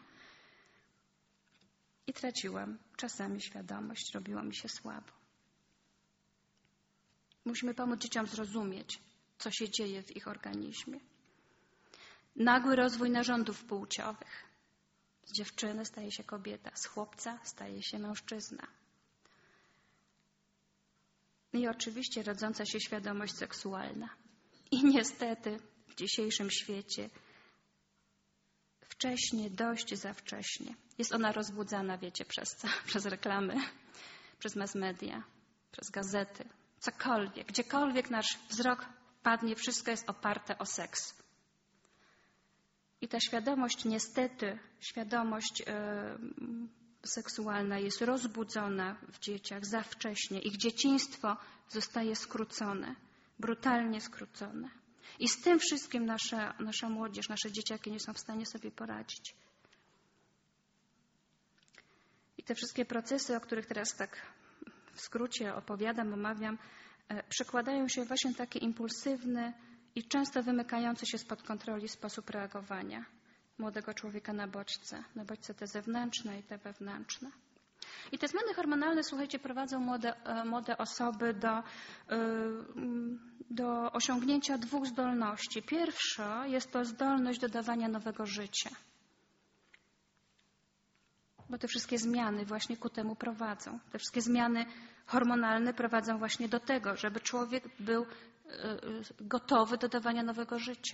I traciłam czasami świadomość, robiło mi się słabo. Musimy pomóc dzieciom zrozumieć, co się dzieje w ich organizmie. Nagły rozwój narządów płciowych. Z dziewczyny staje się kobieta, z chłopca staje się mężczyzna. I oczywiście rodząca się świadomość seksualna. I niestety w dzisiejszym świecie wcześnie, dość za wcześnie. Jest ona rozbudzana, wiecie, przez co? Przez reklamy, przez mass media, przez gazety, cokolwiek. Gdziekolwiek nasz wzrok padnie, wszystko jest oparte o seks. I ta świadomość, niestety, świadomość yy, seksualna jest rozbudzona w dzieciach za wcześnie. Ich dzieciństwo zostaje skrócone, brutalnie skrócone. I z tym wszystkim nasza, nasza młodzież, nasze dzieciaki nie są w stanie sobie poradzić. I te wszystkie procesy, o których teraz tak w skrócie opowiadam, omawiam, przekładają się właśnie na taki impulsywny i często wymykający się spod kontroli sposób reagowania młodego człowieka na bodźce, na bodźce te zewnętrzne i te wewnętrzne. I te zmiany hormonalne, słuchajcie, prowadzą młode, młode osoby do, do osiągnięcia dwóch zdolności. Pierwsza jest to zdolność do dawania nowego życia. Bo te wszystkie zmiany właśnie ku temu prowadzą. Te wszystkie zmiany hormonalne prowadzą właśnie do tego, żeby człowiek był gotowy do dawania nowego życia.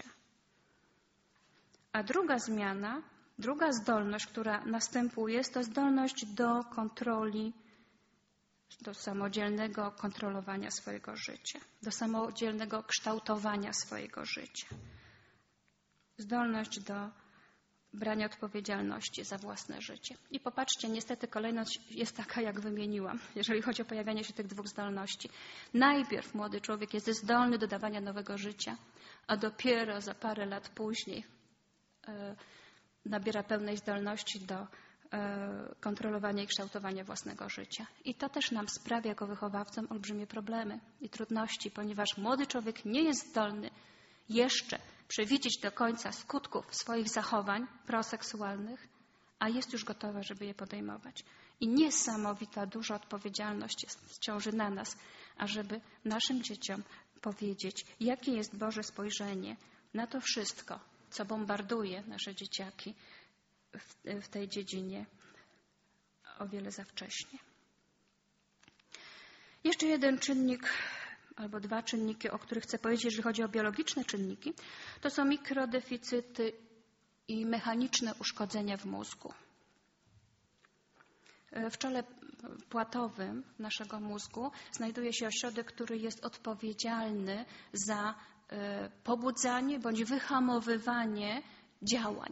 A druga zmiana, druga zdolność, która następuje, jest to zdolność do kontroli, do samodzielnego kontrolowania swojego życia, do samodzielnego kształtowania swojego życia. Zdolność do brania odpowiedzialności za własne życie. I popatrzcie, niestety kolejność jest taka, jak wymieniłam, jeżeli chodzi o pojawianie się tych dwóch zdolności. Najpierw młody człowiek jest zdolny do dawania nowego życia, a dopiero za parę lat później yy, nabiera pełnej zdolności do kontrolowania i kształtowania własnego życia. I to też nam sprawia jako wychowawcom olbrzymie problemy i trudności, ponieważ młody człowiek nie jest zdolny jeszcze przewidzieć do końca skutków swoich zachowań proseksualnych, a jest już gotowy, żeby je podejmować. I niesamowita duża odpowiedzialność jest, ciąży na nas, ażeby naszym dzieciom powiedzieć, jakie jest Boże spojrzenie na to wszystko, co bombarduje nasze dzieciaki w, w tej dziedzinie o wiele za wcześnie. Jeszcze jeden czynnik, albo dwa czynniki, o których chcę powiedzieć, jeżeli chodzi o biologiczne czynniki, to są mikrodeficyty i mechaniczne uszkodzenia w mózgu. W czole płatowym naszego mózgu znajduje się ośrodek, który jest odpowiedzialny za pobudzanie bądź wyhamowywanie działań.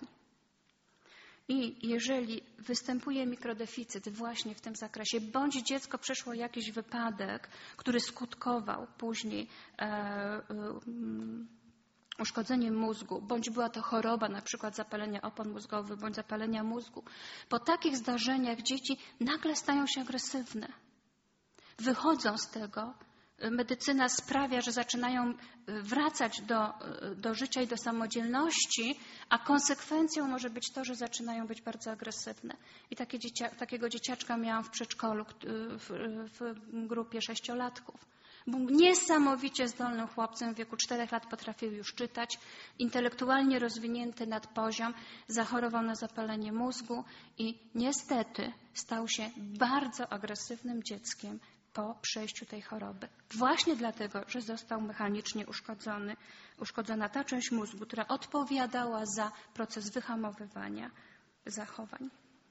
I jeżeli występuje mikrodeficyt właśnie w tym zakresie, bądź dziecko przeszło jakiś wypadek, który skutkował później e, e, uszkodzeniem mózgu, bądź była to choroba, na przykład zapalenia opon mózgowych, bądź zapalenia mózgu, po takich zdarzeniach dzieci nagle stają się agresywne. Wychodzą z tego, medycyna sprawia, że zaczynają wracać do, do życia i do samodzielności, a konsekwencją może być to, że zaczynają być bardzo agresywne. I takie dziecia, takiego dzieciaczka miałam w przedszkolu w, w grupie sześciolatków. Był niesamowicie zdolnym chłopcem, w wieku czterech lat potrafił już czytać, intelektualnie rozwinięty nad poziom, zachorował na zapalenie mózgu i niestety stał się bardzo agresywnym dzieckiem po przejściu tej choroby. Właśnie dlatego, że został mechanicznie uszkodzony, uszkodzona ta część mózgu, która odpowiadała za proces wyhamowywania zachowań.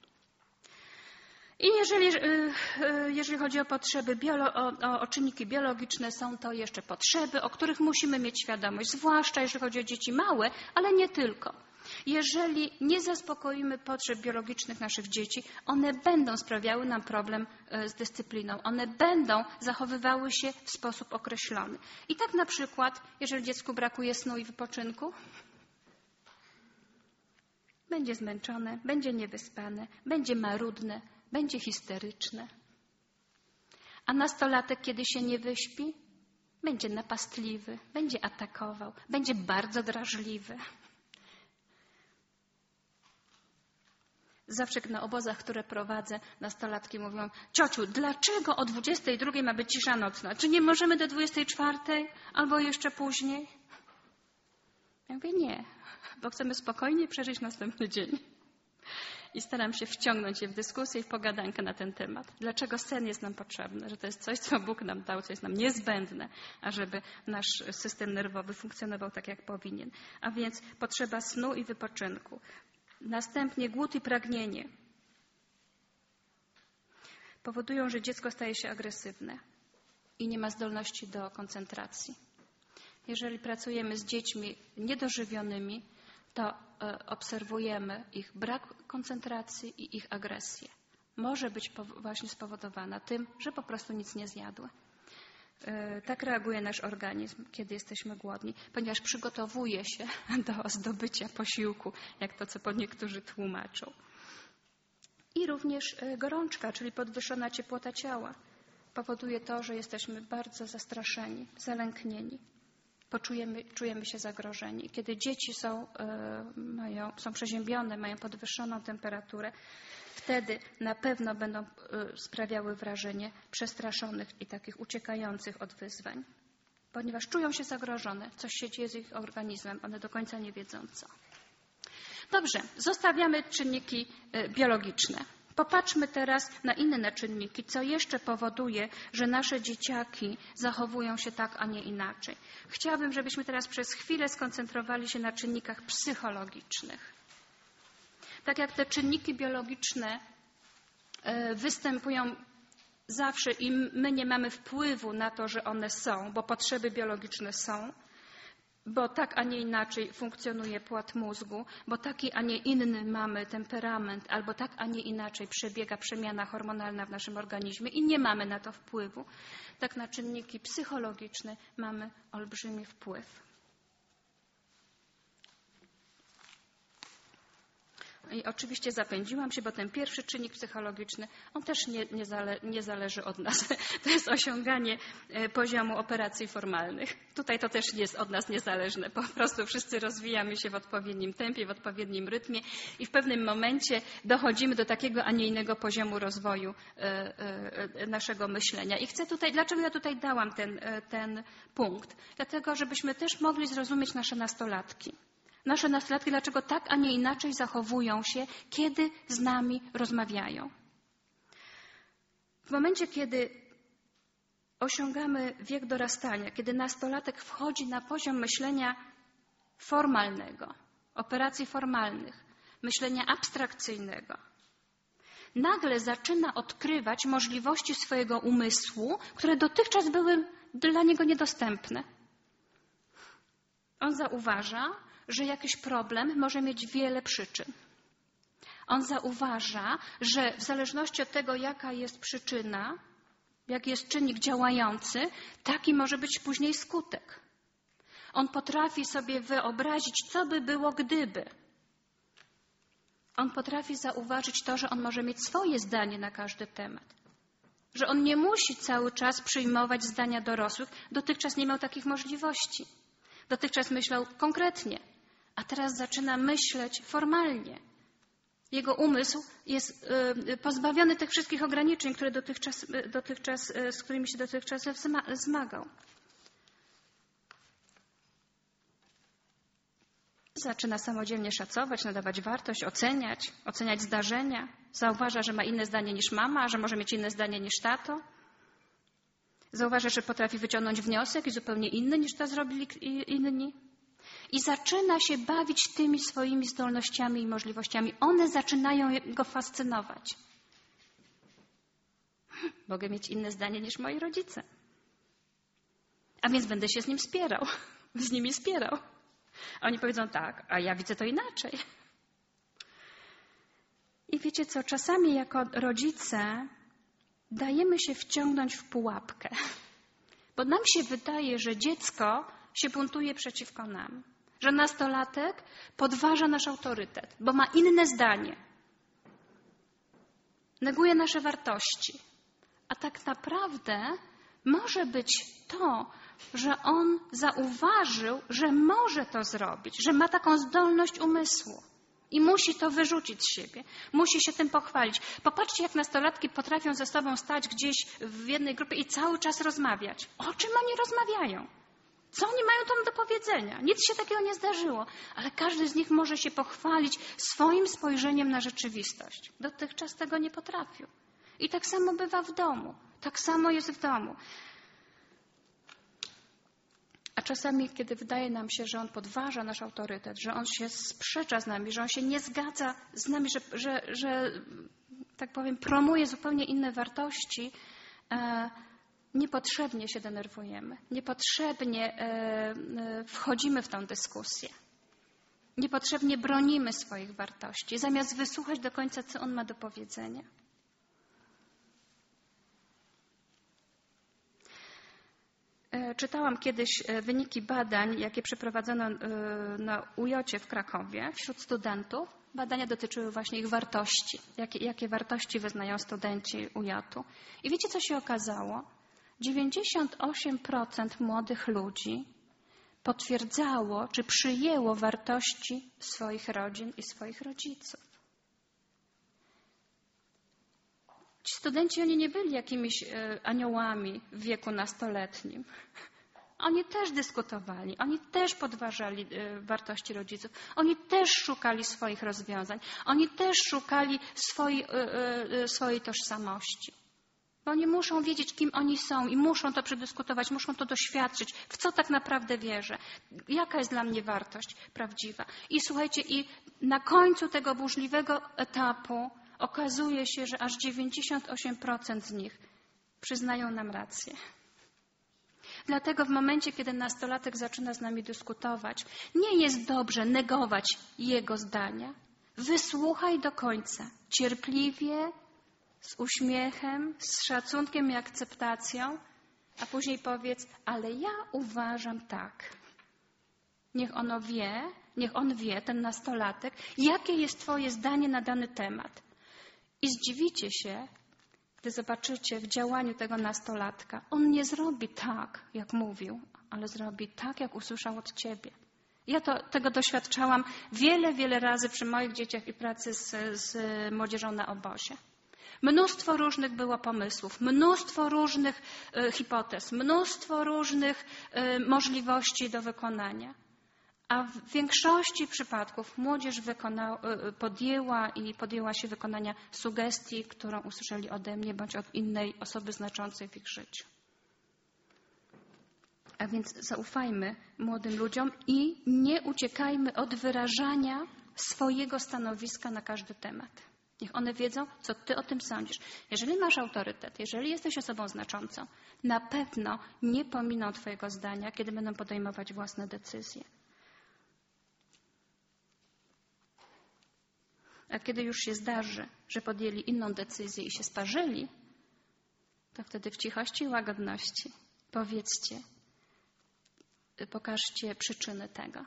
I jeżeli, jeżeli chodzi o potrzeby, biolo, o, o czynniki biologiczne, są to jeszcze potrzeby, o których musimy mieć świadomość, zwłaszcza jeżeli chodzi o dzieci małe, ale nie tylko. Jeżeli nie zaspokoimy potrzeb biologicznych naszych dzieci, one będą sprawiały nam problem z dyscypliną. One będą zachowywały się w sposób określony. I tak na przykład, jeżeli dziecku brakuje snu i wypoczynku, będzie zmęczone, będzie niewyspane, będzie marudne, będzie histeryczne. A nastolatek, kiedy się nie wyśpi, będzie napastliwy, będzie atakował, będzie bardzo drażliwy. Zawsze na obozach, które prowadzę, nastolatki mówią: ciociu, dlaczego o dwudziestej drugiej ma być cisza nocna? Czy nie możemy do dwudziestej czwartej albo jeszcze później? Ja mówię: nie, bo chcemy spokojnie przeżyć następny dzień. I staram się wciągnąć je w dyskusję i w pogadankę na ten temat. Dlaczego sen jest nam potrzebny? Że to jest coś, co Bóg nam dał, co jest nam niezbędne, ażeby nasz system nerwowy funkcjonował tak, jak powinien. A więc potrzeba snu i wypoczynku. Następnie głód i pragnienie powodują, że dziecko staje się agresywne i nie ma zdolności do koncentracji. Jeżeli pracujemy z dziećmi niedożywionymi, to obserwujemy ich brak koncentracji i ich agresję. Może być właśnie spowodowana tym, że po prostu nic nie zjadły. Tak reaguje nasz organizm, kiedy jesteśmy głodni, ponieważ przygotowuje się do zdobycia posiłku, jak to, co po niektórzy tłumaczą. I również gorączka, czyli podwyższona ciepłota ciała, powoduje to, że jesteśmy bardzo zastraszeni, zalęknieni. Poczujemy, czujemy się zagrożeni. Kiedy dzieci są, mają, są przeziębione, mają podwyższoną temperaturę, wtedy na pewno będą sprawiały wrażenie przestraszonych i takich uciekających od wyzwań, ponieważ czują się zagrożone. Coś się dzieje z ich organizmem, one do końca nie wiedzą co. Dobrze, zostawiamy czynniki biologiczne. Popatrzmy teraz na inne czynniki, co jeszcze powoduje, że nasze dzieciaki zachowują się tak, a nie inaczej. Chciałabym, żebyśmy teraz przez chwilę skoncentrowali się na czynnikach psychologicznych. Tak jak te czynniki biologiczne występują zawsze i my nie mamy wpływu na to, że one są, bo potrzeby biologiczne są, bo tak, a nie inaczej funkcjonuje płat mózgu, bo taki, a nie inny mamy temperament, albo tak, a nie inaczej przebiega przemiana hormonalna w naszym organizmie i nie mamy na to wpływu. Tak na czynniki psychologiczne mamy olbrzymi wpływ. I oczywiście zapędziłam się, bo ten pierwszy czynnik psychologiczny, on też nie, nie, zale, nie zależy od nas. To jest osiąganie poziomu operacji formalnych. Tutaj to też jest od nas niezależne. Po prostu wszyscy rozwijamy się w odpowiednim tempie, w odpowiednim rytmie i w pewnym momencie dochodzimy do takiego, a nie innego poziomu rozwoju naszego myślenia. I chcę tutaj, dlaczego ja tutaj dałam ten, ten punkt? Dlatego, żebyśmy też mogli zrozumieć nasze nastolatki. Nasze nastolatki, dlaczego tak, a nie inaczej zachowują się, kiedy z nami rozmawiają. W momencie, kiedy osiągamy wiek dorastania, kiedy nastolatek wchodzi na poziom myślenia formalnego, operacji formalnych, myślenia abstrakcyjnego, nagle zaczyna odkrywać możliwości swojego umysłu, które dotychczas były dla niego niedostępne. On zauważa, że jakiś problem może mieć wiele przyczyn. On zauważa, że w zależności od tego, jaka jest przyczyna, jaki jest czynnik działający, taki może być później skutek. On potrafi sobie wyobrazić, co by było, gdyby. On potrafi zauważyć to, że on może mieć swoje zdanie na każdy temat. Że on nie musi cały czas przyjmować zdania dorosłych. Dotychczas nie miał takich możliwości. Dotychczas myślał konkretnie, a teraz zaczyna myśleć formalnie. Jego umysł jest pozbawiony tych wszystkich ograniczeń, które dotychczas, dotychczas, z którymi się dotychczas zmagał. Zaczyna samodzielnie szacować, nadawać wartość, oceniać, oceniać zdarzenia. Zauważa, że ma inne zdanie niż mama, że może mieć inne zdanie niż tato. Zauważa, że potrafi wyciągnąć wniosek i zupełnie inny niż to zrobili inni. I zaczyna się bawić tymi swoimi zdolnościami i możliwościami. One zaczynają go fascynować. Mogę mieć inne zdanie niż moi rodzice. A więc będę się z nim spierał. Z nimi spierał. A oni powiedzą tak, a ja widzę to inaczej. I wiecie co, czasami jako rodzice dajemy się wciągnąć w pułapkę. Bo nam się wydaje, że dziecko się buntuje przeciwko nam. Że nastolatek podważa nasz autorytet, bo ma inne zdanie. Neguje nasze wartości. A tak naprawdę może być to, że on zauważył, że może to zrobić, że ma taką zdolność umysłu i musi to wyrzucić z siebie, musi się tym pochwalić. Popatrzcie, jak nastolatki potrafią ze sobą stać gdzieś w jednej grupie i cały czas rozmawiać. O czym oni rozmawiają? Co oni mają tam do powiedzenia? Nic się takiego nie zdarzyło, ale każdy z nich może się pochwalić swoim spojrzeniem na rzeczywistość. Dotychczas tego nie potrafił. I tak samo bywa w domu. Tak samo jest w domu. A czasami, kiedy wydaje nam się, że on podważa nasz autorytet, że on się sprzecza z nami, że on się nie zgadza z nami, że, że, że tak powiem, promuje zupełnie inne wartości, e, niepotrzebnie się denerwujemy, niepotrzebnie e, e, wchodzimy w tę dyskusję, niepotrzebnie bronimy swoich wartości, zamiast wysłuchać do końca, co on ma do powiedzenia. Czytałam kiedyś wyniki badań, jakie przeprowadzono na U J W Krakowie wśród studentów. Badania dotyczyły właśnie ich wartości, jakie, jakie wartości wyznają studenci U J U. I wiecie, co się okazało? dziewięćdziesiąt osiem procent młodych ludzi potwierdzało, czy przyjęło wartości swoich rodzin i swoich rodziców. Ci studenci, oni nie byli jakimiś aniołami w wieku nastoletnim. Oni też dyskutowali, oni też podważali wartości rodziców, oni też szukali swoich rozwiązań, oni też szukali swojej, swojej tożsamości. Bo oni muszą wiedzieć, kim oni są i muszą to przedyskutować, muszą to doświadczyć, w co tak naprawdę wierzę, jaka jest dla mnie wartość prawdziwa. I słuchajcie, i na końcu tego burzliwego etapu okazuje się, że aż dziewięćdziesiąt osiem procent z nich przyznają nam rację. Dlatego w momencie, kiedy nastolatek zaczyna z nami dyskutować, nie jest dobrze negować jego zdania. Wysłuchaj do końca, cierpliwie, z uśmiechem, z szacunkiem i akceptacją, a później powiedz, ale ja uważam tak. Niech ono wie, niech on wie, ten nastolatek, jakie jest twoje zdanie na dany temat. I zdziwicie się, gdy zobaczycie w działaniu tego nastolatka, on nie zrobi tak, jak mówił, ale zrobi tak, jak usłyszał od ciebie. Ja to, tego doświadczałam wiele, wiele razy przy moich dzieciach i pracy z, z młodzieżą na obozie. Mnóstwo różnych było pomysłów, mnóstwo różnych y, hipotez, mnóstwo różnych y, możliwości do wykonania. A w większości przypadków młodzież wykona, y, podjęła i podjęła się wykonania sugestii, którą usłyszeli ode mnie bądź od innej osoby znaczącej w ich życiu. A więc zaufajmy młodym ludziom i nie uciekajmy od wyrażania swojego stanowiska na każdy temat. Niech one wiedzą, co ty o tym sądzisz. Jeżeli masz autorytet, jeżeli jesteś osobą znaczącą, na pewno nie pominą twojego zdania, kiedy będą podejmować własne decyzje. A kiedy już się zdarzy, że podjęli inną decyzję i się sparzyli, to wtedy w cichości i łagodności powiedzcie, pokażcie przyczyny tego.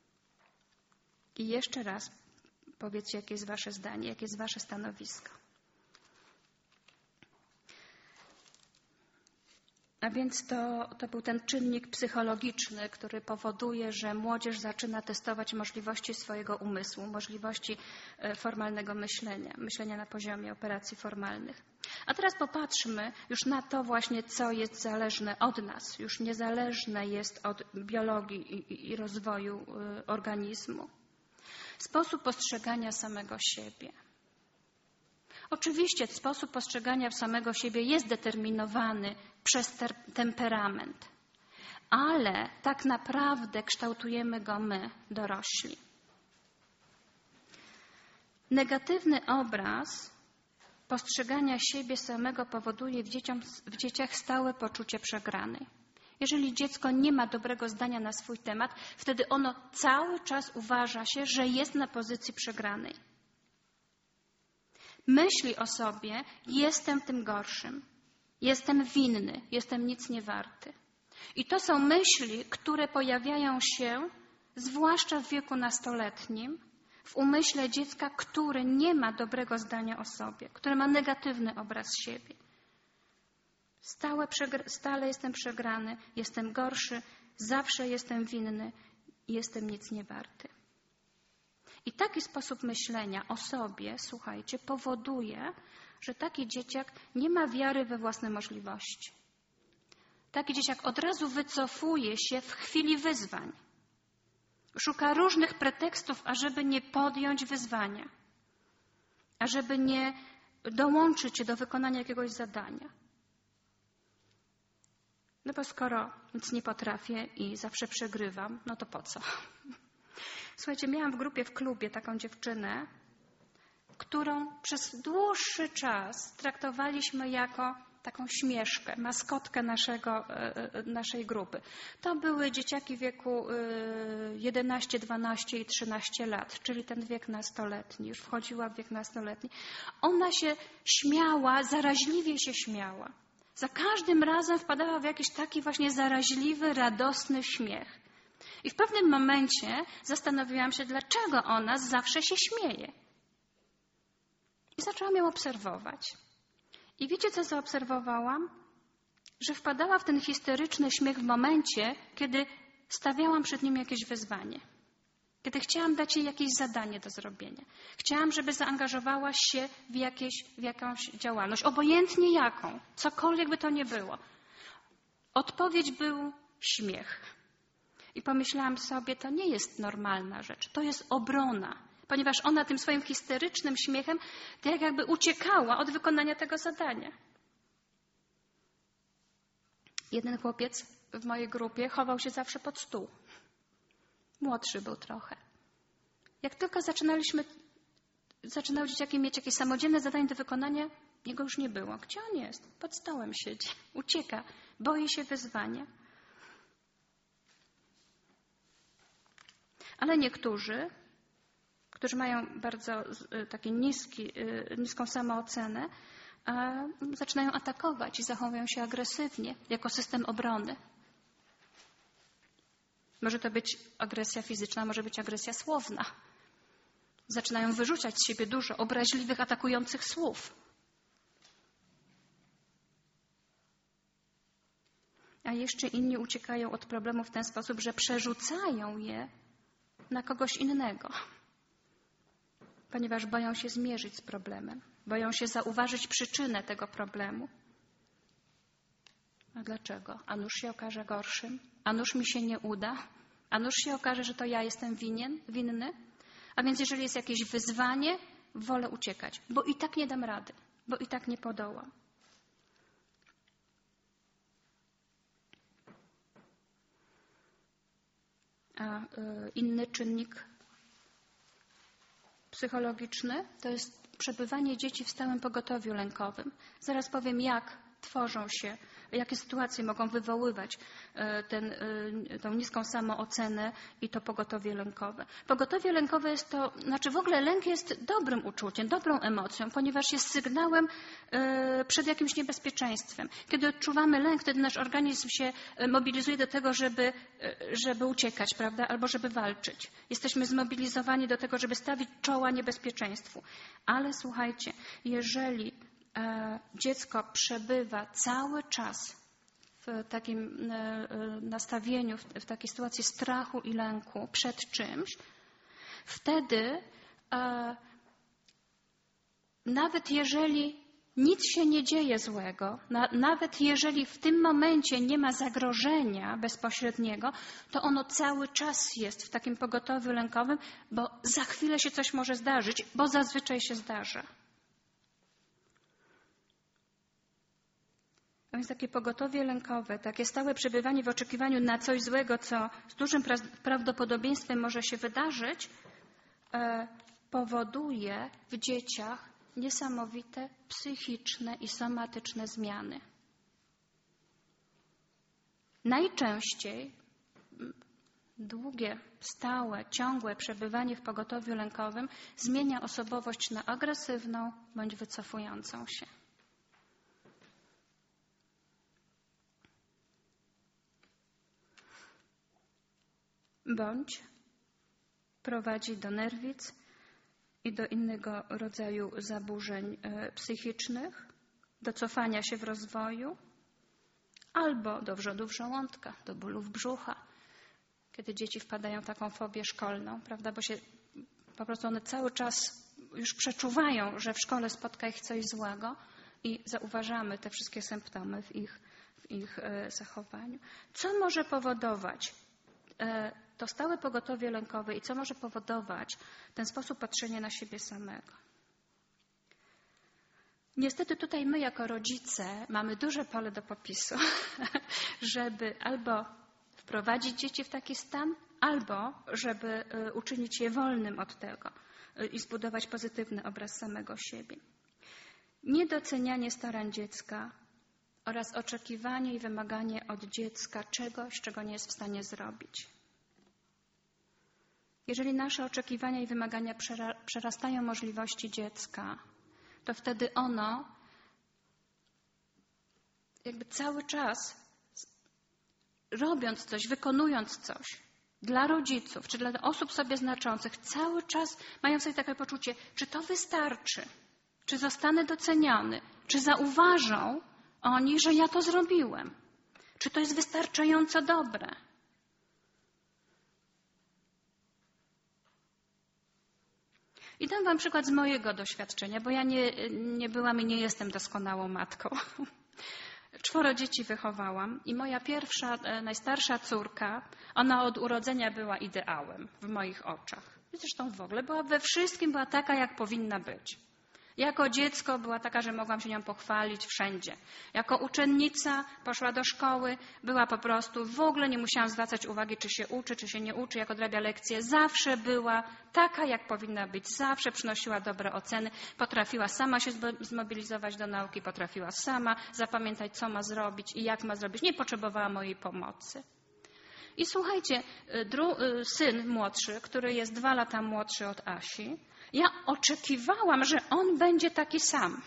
I jeszcze raz powiedzcie, jakie jest wasze zdanie, jakie jest wasze stanowisko. A więc to, to był ten czynnik psychologiczny, który powoduje, że młodzież zaczyna testować możliwości swojego umysłu, możliwości formalnego myślenia, myślenia na poziomie operacji formalnych. A teraz popatrzmy już na to właśnie, co jest zależne od nas, już niezależne jest od biologii i, i rozwoju organizmu. Sposób postrzegania samego siebie. Oczywiście sposób postrzegania samego siebie jest determinowany przez ter- temperament, ale tak naprawdę kształtujemy go my, dorośli. Negatywny obraz postrzegania siebie samego powoduje w, dzieciom, w dzieciach stałe poczucie przegranej. Jeżeli dziecko nie ma dobrego zdania na swój temat, wtedy ono cały czas uważa się, że jest na pozycji przegranej. Myśli o sobie, jestem tym gorszym, jestem winny, jestem nic nie warty. I to są myśli, które pojawiają się, zwłaszcza w wieku nastoletnim, w umyśle dziecka, które nie ma dobrego zdania o sobie, które ma negatywny obraz siebie. Stale, stale jestem przegrany, jestem gorszy, zawsze jestem winny, jestem nic nie warty. I taki sposób myślenia o sobie, słuchajcie, powoduje, że taki dzieciak nie ma wiary we własne możliwości. Taki dzieciak od razu wycofuje się w chwili wyzwań. Szuka różnych pretekstów, ażeby nie podjąć wyzwania, ażeby nie dołączyć się do wykonania jakiegoś zadania. No bo skoro nic nie potrafię i zawsze przegrywam, no to po co? Słuchajcie, miałam w grupie, w klubie taką dziewczynę, którą przez dłuższy czas traktowaliśmy jako taką śmieszkę, maskotkę naszego, naszej grupy. To były dzieciaki w wieku jedenaście, dwanaście i trzynaście lat, czyli ten wiek nastoletni, już wchodziła w wiek nastoletni. Ona się śmiała, zaraźliwie się śmiała. Za każdym razem wpadała w jakiś taki właśnie zaraźliwy, radosny śmiech. I w pewnym momencie zastanowiłam się, dlaczego ona zawsze się śmieje. I zaczęłam ją obserwować. I wiecie, co zaobserwowałam? Że wpadała w ten histeryczny śmiech w momencie, kiedy stawiałam przed nim jakieś wyzwanie. Kiedy chciałam dać jej jakieś zadanie do zrobienia. Chciałam, żeby zaangażowała się w, jakieś, w jakąś działalność, obojętnie jaką, cokolwiek by to nie było. Odpowiedź był śmiech. I pomyślałam sobie, to nie jest normalna rzecz, to jest obrona, ponieważ ona tym swoim histerycznym śmiechem tak jakby uciekała od wykonania tego zadania. Jeden chłopiec w mojej grupie chował się zawsze pod stół. Młodszy był trochę. Jak tylko zaczynaliśmy, zaczynały dzieciaki mieć jakieś samodzielne zadanie do wykonania, jego już nie było. Gdzie on jest? Pod stołem siedzi, ucieka, boi się wyzwania. Ale niektórzy, którzy mają bardzo taki niski, niską samoocenę, zaczynają atakować i zachowują się agresywnie, jako system obrony. Może to być agresja fizyczna, może być agresja słowna. Zaczynają wyrzucać z siebie dużo obraźliwych, atakujących słów. A jeszcze inni uciekają od problemu w ten sposób, że przerzucają je na kogoś innego, ponieważ boją się zmierzyć z problemem, boją się zauważyć przyczynę tego problemu. A dlaczego? A nuż się okaże gorszym? A nuż mi się nie uda? A nuż się okaże, że to ja jestem winien, winny? A więc jeżeli jest jakieś wyzwanie, wolę uciekać, bo i tak nie dam rady, bo i tak nie podołam. A inny czynnik psychologiczny to jest przebywanie dzieci w stałym pogotowiu lękowym. Zaraz powiem, jak tworzą się, jakie sytuacje mogą wywoływać ten, tą niską samoocenę i to pogotowie lękowe. Pogotowie lękowe jest to, znaczy w ogóle lęk jest dobrym uczuciem, dobrą emocją, ponieważ jest sygnałem przed jakimś niebezpieczeństwem. Kiedy odczuwamy lęk, wtedy nasz organizm się mobilizuje do tego, żeby, żeby uciekać, prawda, albo żeby walczyć. Jesteśmy zmobilizowani do tego, żeby stawić czoła niebezpieczeństwu. Ale słuchajcie, jeżeli dziecko przebywa cały czas w takim nastawieniu, w takiej sytuacji strachu i lęku przed czymś, wtedy e, nawet jeżeli nic się nie dzieje złego, na, nawet jeżeli w tym momencie nie ma zagrożenia bezpośredniego, to ono cały czas jest w takim pogotowiu lękowym, bo za chwilę się coś może zdarzyć, bo zazwyczaj się zdarza. A więc takie pogotowie lękowe, takie stałe przebywanie w oczekiwaniu na coś złego, co z dużym prawdopodobieństwem może się wydarzyć, e, powoduje w dzieciach niesamowite psychiczne i somatyczne zmiany. Najczęściej długie, stałe, ciągłe przebywanie w pogotowiu lękowym zmienia osobowość na agresywną bądź wycofującą się. Bądź prowadzi do nerwic i do innego rodzaju zaburzeń psychicznych, do cofania się w rozwoju, albo do wrzodów żołądka, do bólów brzucha, kiedy dzieci wpadają w taką fobię szkolną, prawda, bo się po prostu one cały czas już przeczuwają, że w szkole spotka ich coś złego i zauważamy te wszystkie symptomy w ich, w ich zachowaniu. Co może powodować to stałe pogotowie lękowe i co może powodować ten sposób patrzenia na siebie samego? Niestety tutaj my jako rodzice mamy duże pole do popisu, żeby albo wprowadzić dzieci w taki stan, albo żeby uczynić je wolnym od tego i zbudować pozytywny obraz samego siebie. Niedocenianie starań dziecka oraz oczekiwanie i wymaganie od dziecka czegoś, czego nie jest w stanie zrobić. Jeżeli nasze oczekiwania i wymagania przerastają możliwości dziecka, to wtedy ono jakby cały czas robiąc coś, wykonując coś dla rodziców, czy dla osób sobie znaczących, cały czas mają sobie takie poczucie, czy to wystarczy, czy zostanę doceniony, czy zauważą oni, że ja to zrobiłem, czy to jest wystarczająco dobre. I dam wam przykład z mojego doświadczenia, bo ja nie, nie byłam i nie jestem doskonałą matką. Czworo dzieci wychowałam i moja pierwsza, najstarsza córka, ona od urodzenia była ideałem w moich oczach. Zresztą w ogóle była we wszystkim, była taka, jak powinna być. Jako dziecko była taka, że mogłam się nią pochwalić wszędzie. Jako uczennica poszła do szkoły, była po prostu, w ogóle nie musiałam zwracać uwagi, czy się uczy, czy się nie uczy, jak odrabia lekcje. Zawsze była taka, jak powinna być. Zawsze przynosiła dobre oceny. Potrafiła sama się zmobilizować do nauki, potrafiła sama zapamiętać, co ma zrobić i jak ma zrobić. Nie potrzebowała mojej pomocy. I słuchajcie, dru- syn młodszy, który jest dwa lata młodszy od Asi, ja oczekiwałam, że on będzie taki sam.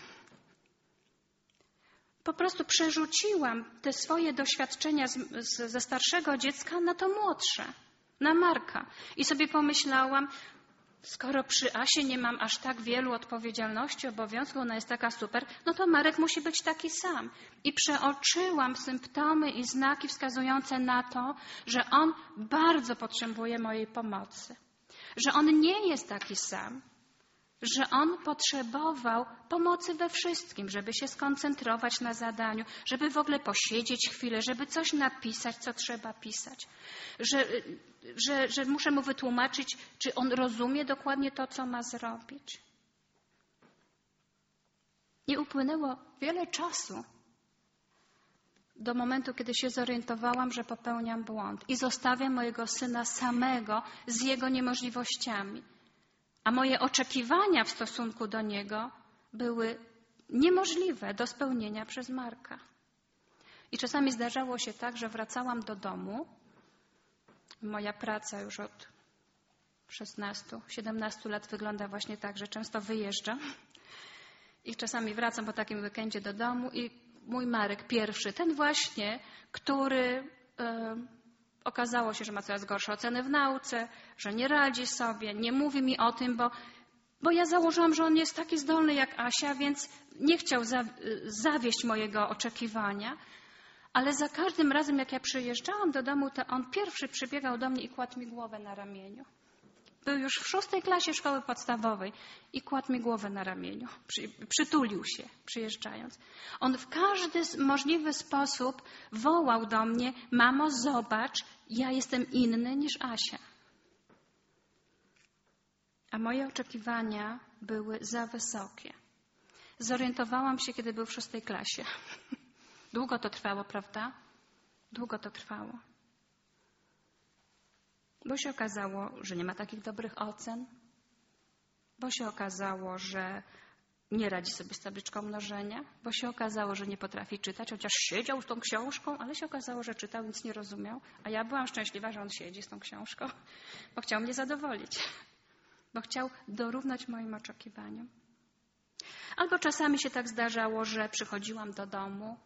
Po prostu przerzuciłam te swoje doświadczenia z, z, ze starszego dziecka na to młodsze, na Marka. I sobie pomyślałam, skoro przy Asi nie mam aż tak wielu odpowiedzialności, obowiązków, ona jest taka super, no to Marek musi być taki sam. I przeoczyłam symptomy i znaki wskazujące na to, że on bardzo potrzebuje mojej pomocy. Że on nie jest taki sam. Że on potrzebował pomocy we wszystkim, żeby się skoncentrować na zadaniu, żeby w ogóle posiedzieć chwilę, żeby coś napisać, co trzeba pisać. Że, że, że muszę mu wytłumaczyć, czy on rozumie dokładnie to, co ma zrobić. Nie upłynęło wiele czasu do momentu, kiedy się zorientowałam, że popełniam błąd i zostawiam mojego syna samego z jego niemożliwościami. A moje oczekiwania w stosunku do niego były niemożliwe do spełnienia przez Marka. I czasami zdarzało się tak, że wracałam do domu. Moja praca już od szesnastu, siedemnastu lat wygląda właśnie tak, że często wyjeżdżam. I czasami wracam po takim weekendzie do domu i mój Marek pierwszy, ten właśnie, który... Yy, Okazało się, że ma coraz gorsze oceny w nauce, że nie radzi sobie, nie mówi mi o tym, bo, bo ja założyłam, że on jest taki zdolny jak Asia, więc nie chciał za, zawieść mojego oczekiwania. Ale za każdym razem, jak ja przyjeżdżałam do domu, to on pierwszy przybiegał do mnie i kładł mi głowę na ramieniu. Był już w szóstej klasie szkoły podstawowej i kładł mi głowę na ramieniu. Przy, przytulił się, przyjeżdżając. On w każdy możliwy sposób wołał do mnie: mamo, zobacz, ja jestem inny niż Asia. A moje oczekiwania były za wysokie. Zorientowałam się, kiedy był w szóstej klasie. Długo to trwało, prawda? Długo to trwało. Bo się okazało, że nie ma takich dobrych ocen. Bo się okazało, że nie radzi sobie z tabliczką mnożenia. Bo się okazało, że nie potrafi czytać, chociaż siedział z tą książką, ale się okazało, że czytał, nic nie rozumiał. A ja byłam szczęśliwa, że on siedzi z tą książką, bo chciał mnie zadowolić. Bo chciał dorównać moim oczekiwaniom. Albo czasami się tak zdarzało, że przychodziłam do domu,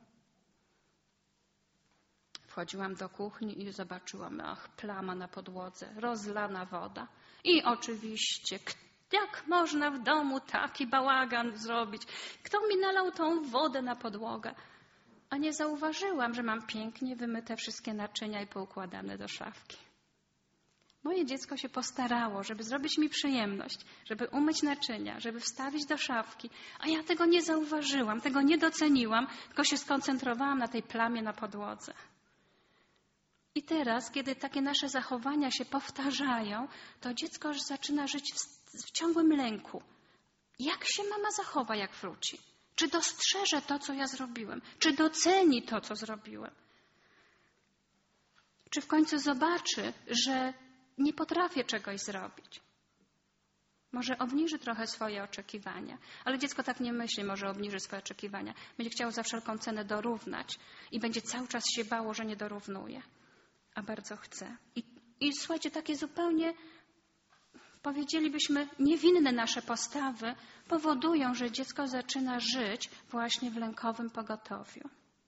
wchodziłam do kuchni i zobaczyłam, ach, plama na podłodze, rozlana woda. I oczywiście, jak można w domu taki bałagan zrobić? Kto mi nalał tą wodę na podłogę? A nie zauważyłam, że mam pięknie wymyte wszystkie naczynia i poukładane do szafki. Moje dziecko się postarało, żeby zrobić mi przyjemność, żeby umyć naczynia, żeby wstawić do szafki, a ja tego nie zauważyłam, tego nie doceniłam, tylko się skoncentrowałam na tej plamie na podłodze. I teraz, kiedy takie nasze zachowania się powtarzają, to dziecko już zaczyna żyć w, w ciągłym lęku. Jak się mama zachowa, jak wróci? Czy dostrzeże to, co ja zrobiłem? Czy doceni to, co zrobiłem? Czy w końcu zobaczy, że nie potrafię czegoś zrobić? Może obniży trochę swoje oczekiwania. Ale dziecko tak nie myśli, może obniży swoje oczekiwania. Będzie chciało za wszelką cenę dorównać i będzie cały czas się bało, że nie dorównuje. A bardzo chce. I, i słuchajcie, takie zupełnie, powiedzielibyśmy, niewinne nasze postawy powodują, że dziecko zaczyna żyć właśnie w lękowym pogotowiu.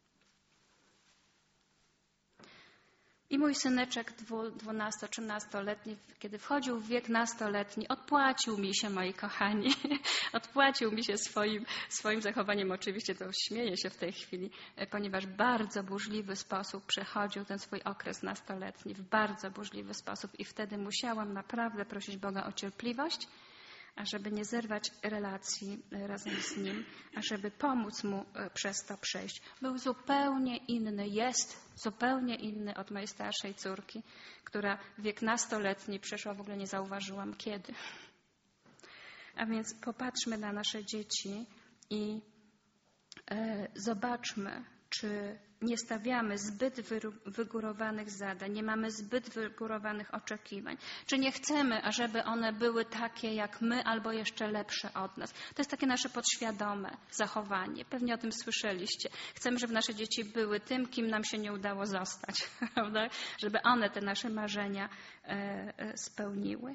I mój syneczek dwunasto-trzynastoletni, kiedy wchodził w wiek nastoletni, odpłacił mi się, moi kochani, odpłacił mi się swoim, swoim zachowaniem. Oczywiście to śmieję się w tej chwili, ponieważ w bardzo burzliwy sposób przechodził ten swój okres nastoletni, w bardzo burzliwy sposób i wtedy musiałam naprawdę prosić Boga o cierpliwość, ażeby nie zerwać relacji razem z Nim, ażeby pomóc Mu przez to przejść. Był zupełnie inny, jest zupełnie inny od mojej starszej córki, która w wiek nastoletni przeszła, w ogóle nie zauważyłam kiedy. A więc popatrzmy na nasze dzieci i e, zobaczmy, czy nie stawiamy zbyt wygórowanych zadań, nie mamy zbyt wygórowanych oczekiwań. Czy nie chcemy, ażeby one były takie jak my, albo jeszcze lepsze od nas. To jest takie nasze podświadome zachowanie. Pewnie o tym słyszeliście. Chcemy, żeby nasze dzieci były tym, kim nam się nie udało zostać. Prawda? Żeby one te nasze marzenia spełniły.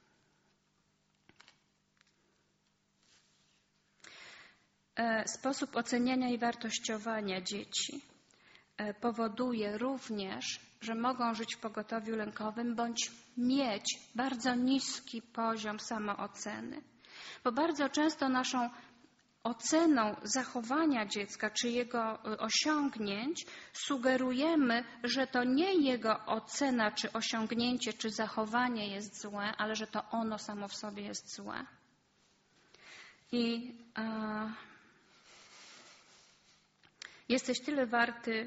Sposób oceniania i wartościowania dzieci powoduje również, że mogą żyć w pogotowiu lękowym bądź mieć bardzo niski poziom samooceny. Bo bardzo często naszą oceną zachowania dziecka czy jego osiągnięć sugerujemy, że to nie jego ocena czy osiągnięcie czy zachowanie jest złe, ale że to ono samo w sobie jest złe. I a, jesteś tyle warty,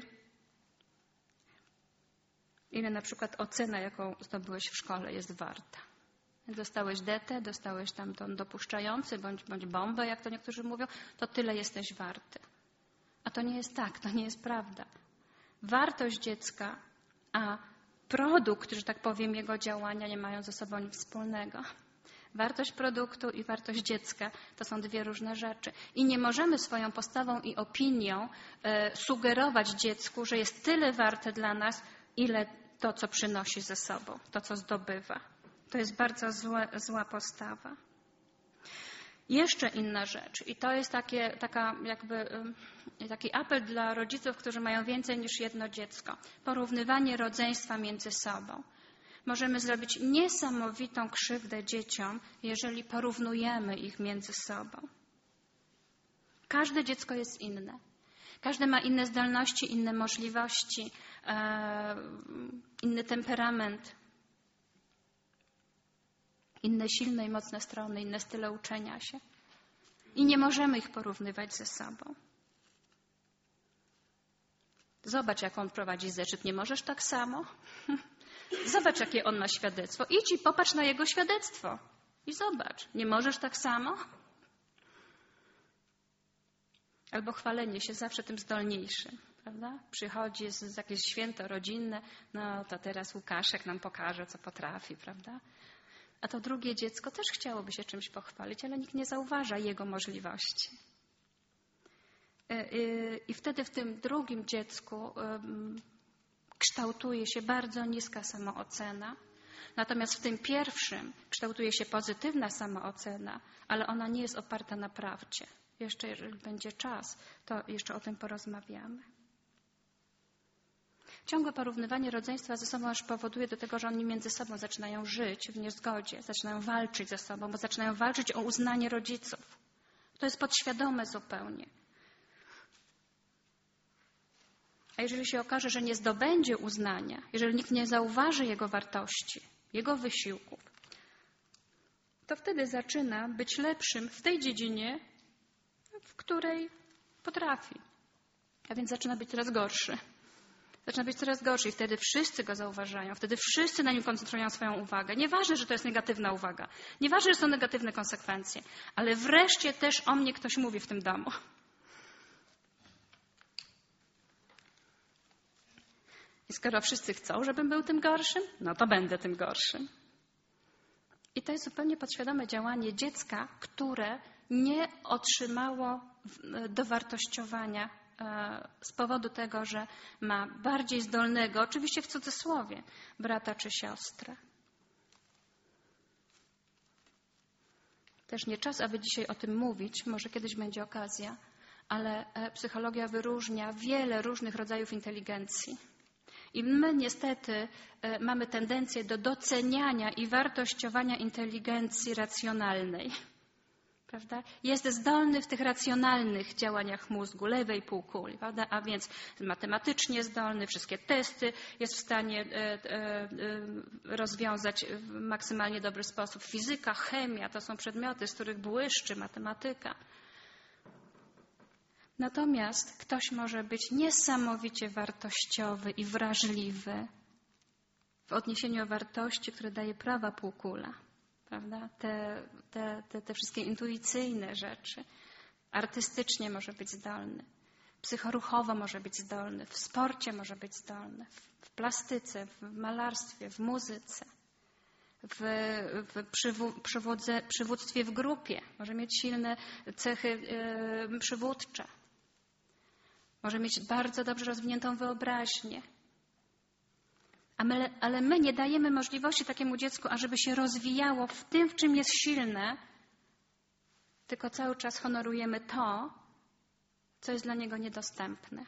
ile na przykład ocena, jaką zdobyłeś w szkole, jest warta. Dostałeś detę, dostałeś tam ton dopuszczający, bądź, bądź bombę, jak to niektórzy mówią, to tyle jesteś warty. A to nie jest tak, to nie jest prawda. Wartość dziecka, a produkt, że tak powiem, jego działania nie mają ze sobą nic wspólnego. Wartość produktu i wartość dziecka to są dwie różne rzeczy. I nie możemy swoją postawą i opinią e, sugerować dziecku, że jest tyle warte dla nas, ile to, co przynosi ze sobą, to, co zdobywa. To jest bardzo złe, zła postawa. Jeszcze inna rzecz, i to jest takie, taka jakby, taki apel dla rodziców, którzy mają więcej niż jedno dziecko. Porównywanie rodzeństwa między sobą. Możemy zrobić niesamowitą krzywdę dzieciom, jeżeli porównujemy ich między sobą. Każde dziecko jest inne. Każdy ma inne zdolności, inne możliwości, e, inny temperament, inne silne i mocne strony, inne style uczenia się. I nie możemy ich porównywać ze sobą. Zobacz, jak on prowadzi zeszyt. Nie możesz tak samo? Zobacz, jakie on ma świadectwo. Idź i popatrz na jego świadectwo. I zobacz. Nie możesz tak samo? Albo chwalenie się zawsze tym zdolniejszym. Prawda? Przychodzi, jest jakieś święto rodzinne. No to teraz Łukaszek nam pokaże, co potrafi. Prawda? A to drugie dziecko też chciałoby się czymś pochwalić, ale nikt nie zauważa jego możliwości. I wtedy w tym drugim dziecku kształtuje się bardzo niska samoocena. Natomiast w tym pierwszym kształtuje się pozytywna samoocena, ale ona nie jest oparta na prawdzie. Jeszcze jeżeli będzie czas, to jeszcze o tym porozmawiamy. Ciągłe porównywanie rodzeństwa ze sobą aż powoduje do tego, że oni między sobą zaczynają żyć w niezgodzie, zaczynają walczyć ze sobą, bo zaczynają walczyć o uznanie rodziców. To jest podświadome zupełnie. A jeżeli się okaże, że nie zdobędzie uznania, jeżeli nikt nie zauważy jego wartości, jego wysiłków, to wtedy zaczyna być lepszym w tej dziedzinie, w której potrafi. A więc zaczyna być coraz gorszy. Zaczyna być coraz gorszy i wtedy wszyscy go zauważają, wtedy wszyscy na nim koncentrują swoją uwagę. Nieważne, że to jest negatywna uwaga, nieważne, że są negatywne konsekwencje, ale wreszcie też o mnie ktoś mówi w tym domu. I skoro wszyscy chcą, żebym był tym gorszym, no to będę tym gorszym. I to jest zupełnie podświadome działanie dziecka, które nie otrzymało dowartościowania z powodu tego, że ma bardziej zdolnego, oczywiście w cudzysłowie, brata czy siostrę. Też nie czas, aby dzisiaj o tym mówić, może kiedyś będzie okazja, ale psychologia wyróżnia wiele różnych rodzajów inteligencji. I my niestety mamy tendencję do doceniania i wartościowania inteligencji racjonalnej. Prawda? Jest zdolny w tych racjonalnych działaniach mózgu, lewej półkuli, prawda? A więc matematycznie zdolny, wszystkie testy jest w stanie rozwiązać w maksymalnie dobry sposób. Fizyka, chemia to są przedmioty, z których błyszczy matematyka. Natomiast ktoś może być niesamowicie wartościowy i wrażliwy w odniesieniu do wartości, które daje prawa półkula. Prawda? Te, te, te, te wszystkie intuicyjne rzeczy. Artystycznie może być zdolny. Psychoruchowo może być zdolny. W sporcie może być zdolny. W, w plastyce, w malarstwie, w muzyce. W, w przywó, przywódze, przywództwie w grupie. Może mieć silne cechy yy, przywódcze. Może mieć bardzo dobrze rozwiniętą wyobraźnię. A my, ale my nie dajemy możliwości takiemu dziecku, ażeby się rozwijało w tym, w czym jest silne, tylko cały czas honorujemy to, co jest dla niego niedostępne.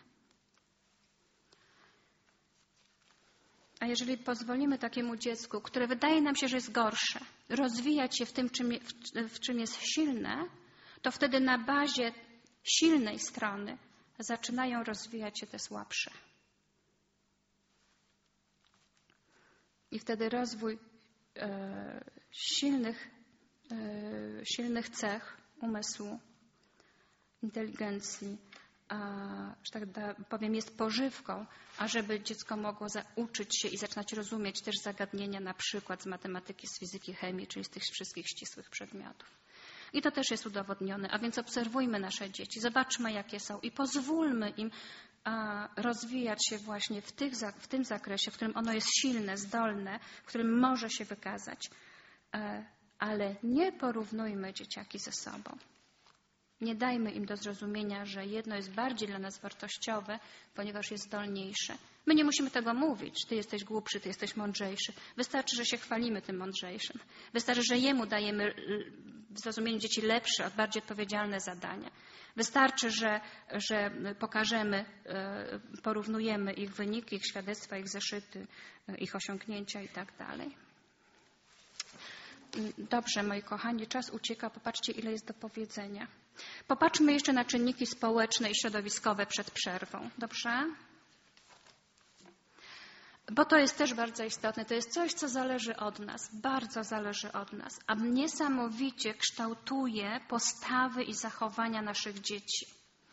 A jeżeli pozwolimy takiemu dziecku, które wydaje nam się, że jest gorsze, rozwijać się w tym, czym, w, w czym jest silne, to wtedy na bazie silnej strony zaczynają rozwijać się te słabsze. I wtedy rozwój e, silnych, e, silnych cech umysłu, inteligencji, a, że tak da, powiem, jest pożywką, ażeby dziecko mogło uczyć się i zaczynać rozumieć też zagadnienia na przykład z matematyki, z fizyki, chemii, czyli z tych wszystkich ścisłych przedmiotów. I to też jest udowodnione, a więc obserwujmy nasze dzieci, zobaczmy, jakie są i pozwólmy im a, rozwijać się właśnie w, tych, w tym zakresie, w którym ono jest silne, zdolne, w którym może się wykazać. E, ale nie porównujmy dzieciaki ze sobą. Nie dajmy im do zrozumienia, że jedno jest bardziej dla nas wartościowe, ponieważ jest zdolniejsze. My nie musimy tego mówić. Ty jesteś głupszy, ty jesteś mądrzejszy. Wystarczy, że się chwalimy tym mądrzejszym. Wystarczy, że jemu dajemy w zrozumieniu dzieci lepsze, bardziej odpowiedzialne zadania. Wystarczy, że, że pokażemy, porównujemy ich wyniki, ich świadectwa, ich zeszyty, ich osiągnięcia i tak dalej. Dobrze, moi kochani, czas ucieka. Popatrzcie, ile jest do powiedzenia. Popatrzmy jeszcze na czynniki społeczne i środowiskowe przed przerwą. Dobrze? Bo to jest też bardzo istotne. To jest coś, co zależy od nas. Bardzo zależy od nas. A niesamowicie kształtuje postawy i zachowania naszych dzieci.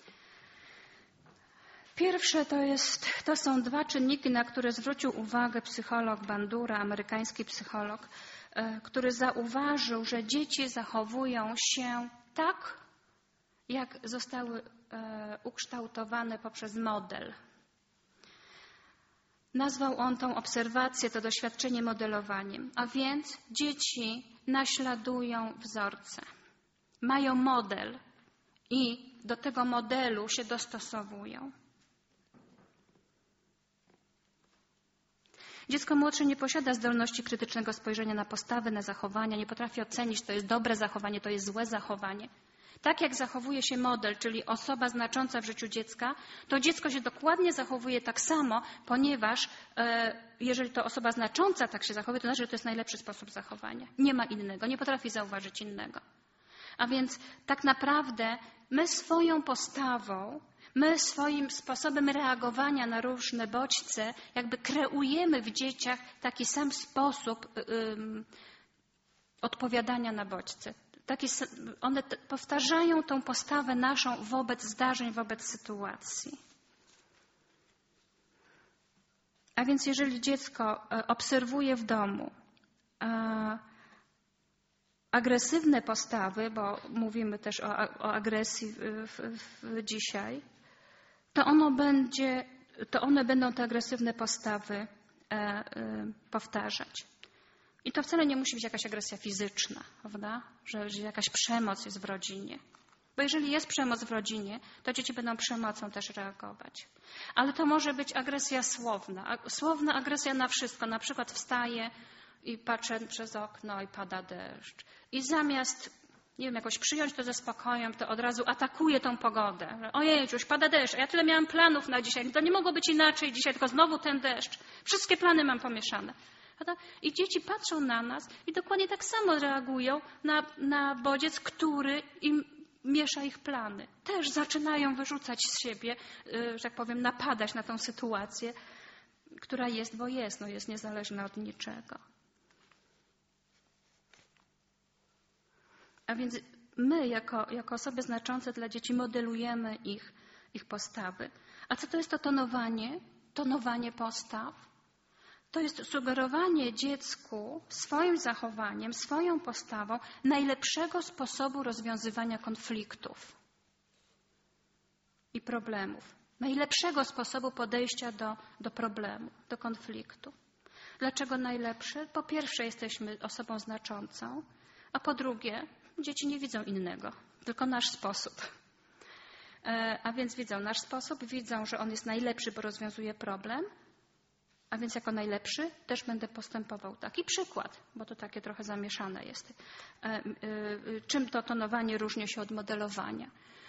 Pierwsze to, jest, to są dwa czynniki, na które zwrócił uwagę psycholog Bandura, amerykański psycholog, który zauważył, że dzieci zachowują się tak, jak zostały ukształtowane poprzez model. Nazwał on tą obserwację, to doświadczenie modelowaniem. A więc dzieci naśladują wzorce. Mają model i do tego modelu się dostosowują. Dziecko młodsze nie posiada zdolności krytycznego spojrzenia na postawy, na zachowania, nie potrafi ocenić, to jest dobre zachowanie, to jest złe zachowanie. Tak jak zachowuje się model, czyli osoba znacząca w życiu dziecka, to dziecko się dokładnie zachowuje tak samo, ponieważ e, jeżeli to osoba znacząca tak się zachowuje, to znaczy, że to jest najlepszy sposób zachowania. Nie ma innego, nie potrafi zauważyć innego. A więc tak naprawdę my swoją postawą, my swoim sposobem reagowania na różne bodźce jakby kreujemy w dzieciach taki sam sposób um, odpowiadania na bodźce. Taki, one t- powtarzają tą postawę naszą wobec zdarzeń, wobec sytuacji. A więc jeżeli dziecko obserwuje w domu a, agresywne postawy, bo mówimy też o, o agresji w, w, w dzisiaj, to, ono będzie, to one będą te agresywne postawy e, e, powtarzać. I to wcale nie musi być jakaś agresja fizyczna, prawda? Że, że jakaś przemoc jest w rodzinie. Bo jeżeli jest przemoc w rodzinie, to dzieci będą przemocą też reagować. Ale to może być agresja słowna. Słowna agresja na wszystko. Na przykład wstaję i patrzę przez okno i pada deszcz. I zamiast, nie wiem, jakoś przyjąć to ze spokojem, to od razu atakuje tą pogodę. Ojej, już pada deszcz, a ja tyle miałam planów na dzisiaj. To nie mogło być inaczej dzisiaj, tylko znowu ten deszcz. Wszystkie plany mam pomieszane. I dzieci patrzą na nas i dokładnie tak samo reagują na, na bodziec, który im miesza ich plany. Też zaczynają wyrzucać z siebie, że tak powiem, napadać na tą sytuację, która jest, bo jest, no jest niezależna od niczego. A więc my, jako, jako osoby znaczące dla dzieci, modelujemy ich, ich postawy. A co to jest to tonowanie? Tonowanie postaw? To jest sugerowanie dziecku swoim zachowaniem, swoją postawą najlepszego sposobu rozwiązywania konfliktów i problemów. Najlepszego sposobu podejścia do, do problemu, do konfliktu. Dlaczego najlepszy? Po pierwsze, jesteśmy osobą znaczącą, a po drugie, dzieci nie widzą innego, tylko nasz sposób. A więc widzą nasz sposób, widzą, że on jest najlepszy, bo rozwiązuje problem. A więc jako najlepszy też będę postępował. Taki przykład, bo to takie trochę zamieszane jest. Czym to tonowanie różni się od modelowania?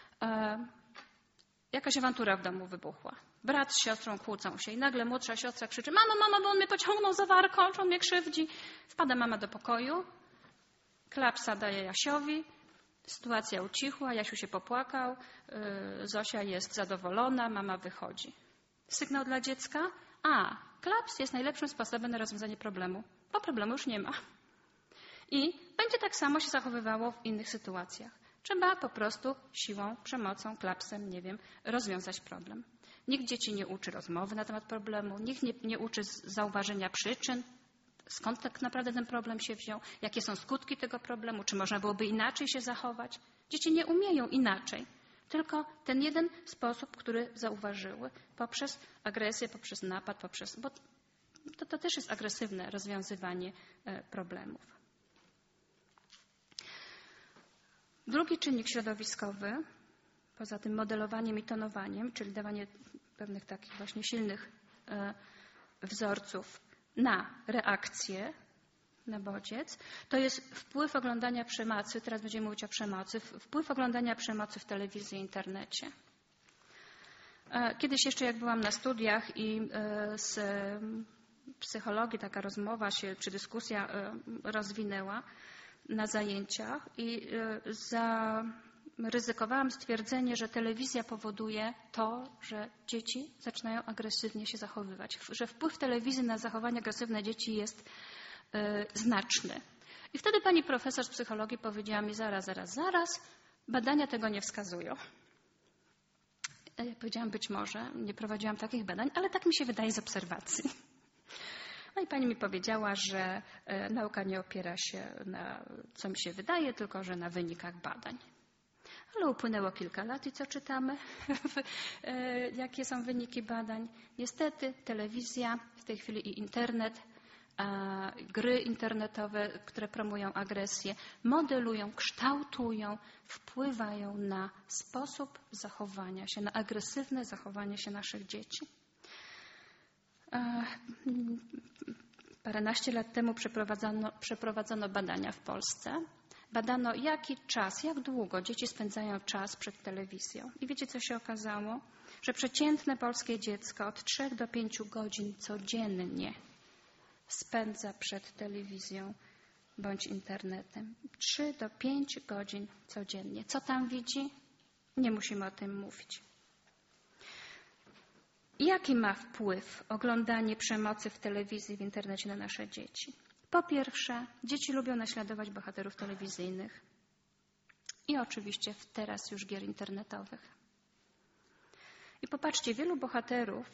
Jakaś awantura w domu wybuchła. Brat z siostrą kłócą się i nagle młodsza siostra krzyczy: mamo, mamo, bo on mnie pociągnął za warką, czy on mnie krzywdzi. Wpada mama do pokoju, klapsa daje Jasiowi, sytuacja ucichła, Jasiu się popłakał, Zosia jest zadowolona, mama wychodzi. Sygnał dla dziecka? A, klaps jest najlepszym sposobem na rozwiązanie problemu, bo problemu już nie ma. I będzie tak samo się zachowywało w innych sytuacjach. Trzeba po prostu siłą, przemocą, klapsem, nie wiem, rozwiązać problem. Nikt dzieci nie uczy rozmowy na temat problemu, nikt nie, nie uczy zauważenia przyczyn, skąd tak naprawdę ten problem się wziął, jakie są skutki tego problemu, czy można byłoby inaczej się zachować. Dzieci nie umieją inaczej. Tylko ten jeden sposób, który zauważyły poprzez agresję, poprzez napad, poprzez, bo to, to też jest agresywne rozwiązywanie problemów. Drugi czynnik środowiskowy, poza tym modelowaniem i tonowaniem, czyli dawanie pewnych takich właśnie silnych wzorców na reakcję, na bodziec, to jest wpływ oglądania przemocy, teraz będziemy mówić o przemocy, wpływ oglądania przemocy w telewizji i internecie. Kiedyś jeszcze jak byłam na studiach i z psychologii taka rozmowa się, czy dyskusja rozwinęła na zajęciach i za, ryzykowałam stwierdzenie, że telewizja powoduje to, że dzieci zaczynają agresywnie się zachowywać, że wpływ telewizji na zachowanie agresywne dzieci jest y, znaczny. I wtedy pani profesor z psychologii powiedziała mi: zaraz, zaraz, zaraz, badania tego nie wskazują. Ja powiedziałam: być może, nie prowadziłam takich badań, ale tak mi się wydaje z obserwacji. No i pani mi powiedziała, że nauka nie opiera się na co mi się wydaje, tylko że na wynikach badań. Ale upłynęło kilka lat i co czytamy? Jakie są wyniki badań? Niestety telewizja, w tej chwili i internet, gry internetowe, które promują agresję, modelują, kształtują, wpływają na sposób zachowania się, na agresywne zachowanie się naszych dzieci. Paręnaście lat temu przeprowadzono, przeprowadzono badania w Polsce. Badano, jaki czas, jak długo dzieci spędzają czas przed telewizją. I wiecie, co się okazało? Że przeciętne polskie dziecko od trzech do pięciu godzin codziennie spędza przed telewizją bądź internetem. trzy do pięciu godzin codziennie. Co tam widzi? Nie musimy o tym mówić. Jaki ma wpływ oglądanie przemocy w telewizji, w internecie na nasze dzieci? Po pierwsze, dzieci lubią naśladować bohaterów telewizyjnych i oczywiście teraz już gier internetowych. I popatrzcie, wielu bohaterów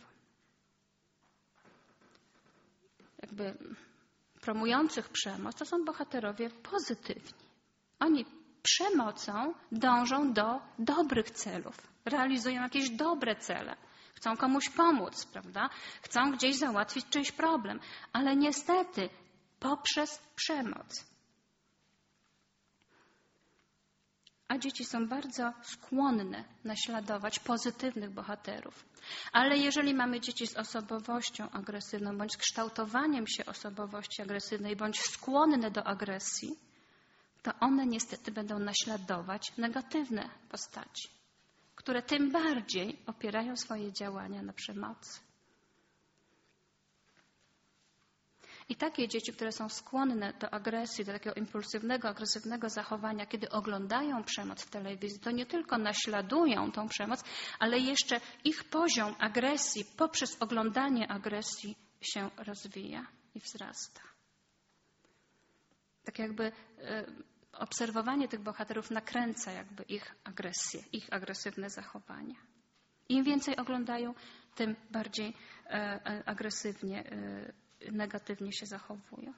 jakby promujących przemoc to są bohaterowie pozytywni. Oni przemocą dążą do dobrych celów, realizują jakieś dobre cele. Chcą komuś pomóc, prawda? Chcą gdzieś załatwić czyjś problem, ale niestety poprzez przemoc. A dzieci są bardzo skłonne naśladować pozytywnych bohaterów. Ale jeżeli mamy dzieci z osobowością agresywną, bądź z kształtowaniem się osobowości agresywnej, bądź skłonne do agresji, to one niestety będą naśladować negatywne postaci, które tym bardziej opierają swoje działania na przemocy. I takie dzieci, które są skłonne do agresji, do takiego impulsywnego, agresywnego zachowania, kiedy oglądają przemoc w telewizji, to nie tylko naśladują tą przemoc, ale jeszcze ich poziom agresji poprzez oglądanie agresji się rozwija i wzrasta. Tak jakby obserwowanie tych bohaterów nakręca jakby ich agresję, ich agresywne zachowania. Im więcej oglądają, tym bardziej agresywnie, negatywnie się zachowują.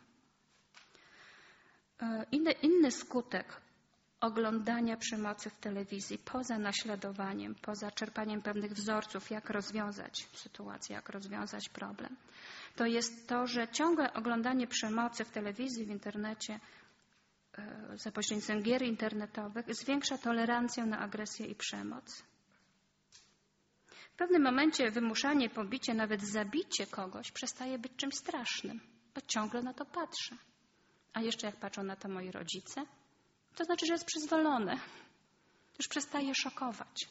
Inny, inny skutek oglądania przemocy w telewizji, poza naśladowaniem, poza czerpaniem pewnych wzorców, jak rozwiązać sytuację, jak rozwiązać problem, to jest to, że ciągłe oglądanie przemocy w telewizji, w internecie, za pośrednictwem gier internetowych zwiększa tolerancję na agresję i przemoc. W pewnym momencie wymuszanie, pobicie, nawet zabicie kogoś przestaje być czymś strasznym, bo ciągle na to patrzę. A jeszcze jak patrzą na to moi rodzice, to znaczy, że jest przyzwolone. Już przestaje szokować.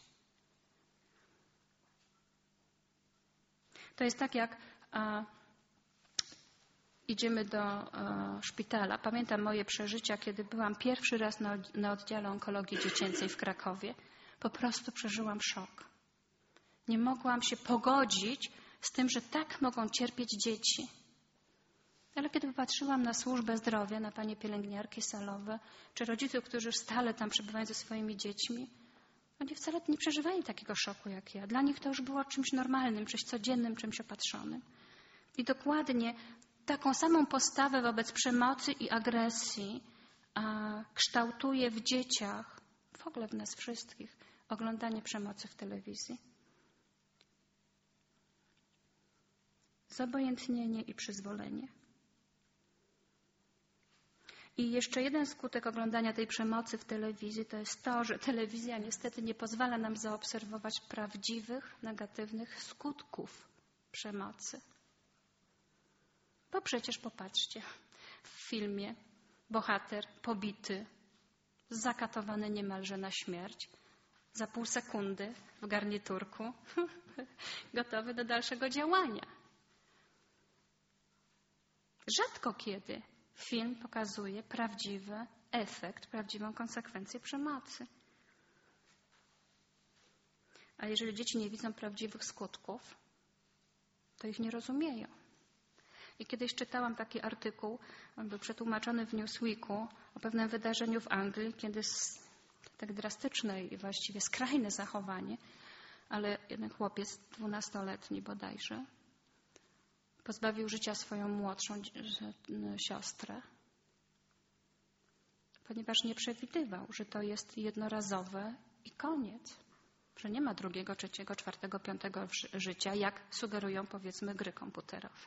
To jest tak, jak a, idziemy do a, szpitala. Pamiętam moje przeżycia, kiedy byłam pierwszy raz na, na oddziale onkologii dziecięcej w Krakowie. Po prostu przeżyłam szok. Nie mogłam się pogodzić z tym, że tak mogą cierpieć dzieci. Ale kiedy popatrzyłam na służbę zdrowia, na panie pielęgniarki salowe, czy rodziców, którzy stale tam przebywają ze swoimi dziećmi, oni wcale nie przeżywali takiego szoku jak ja. Dla nich to już było czymś normalnym, czymś codziennym, czymś opatrzonym. I dokładnie taką samą postawę wobec przemocy i agresji a, kształtuje w dzieciach, w ogóle w nas wszystkich, oglądanie przemocy w telewizji. Zobojętnienie i przyzwolenie. I jeszcze jeden skutek oglądania tej przemocy w telewizji to jest to, że telewizja niestety nie pozwala nam zaobserwować prawdziwych, negatywnych skutków przemocy. Bo przecież popatrzcie, w filmie bohater pobity, zakatowany niemalże na śmierć, za pół sekundy w garniturku, gotowy do dalszego działania. Rzadko kiedy film pokazuje prawdziwy efekt, prawdziwą konsekwencję przemocy. A jeżeli dzieci nie widzą prawdziwych skutków, to ich nie rozumieją. I kiedyś czytałam taki artykuł, on był przetłumaczony w Newsweeku, o pewnym wydarzeniu w Anglii, kiedy tak drastyczne i właściwie skrajne zachowanie, ale jeden chłopiec, dwunastoletni bodajże, pozbawił życia swoją młodszą siostrę, ponieważ nie przewidywał, że to jest jednorazowe i koniec. Że nie ma drugiego, trzeciego, czwartego, piątego życia, jak sugerują, powiedzmy, gry komputerowe.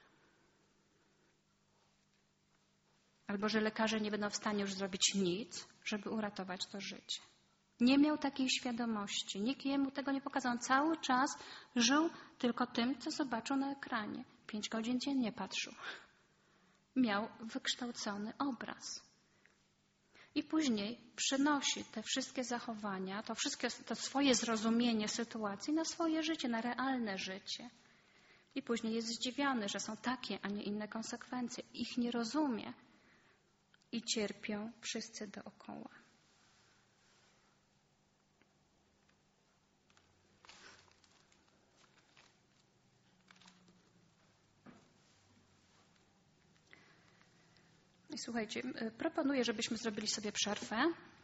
Albo że lekarze nie będą w stanie już zrobić nic, żeby uratować to życie. Nie miał takiej świadomości. Nikt jemu tego nie pokazał. On cały czas żył tylko tym, co zobaczył na ekranie. Pięć godzin dziennie patrzył. Miał wykształcony obraz. I później przenosi te wszystkie zachowania, to, wszystkie, to swoje zrozumienie sytuacji na swoje życie, na realne życie. I później jest zdziwiony, że są takie, a nie inne konsekwencje. Ich nie rozumie. I cierpią wszyscy dookoła. I słuchajcie, proponuję, żebyśmy zrobili sobie przerwę.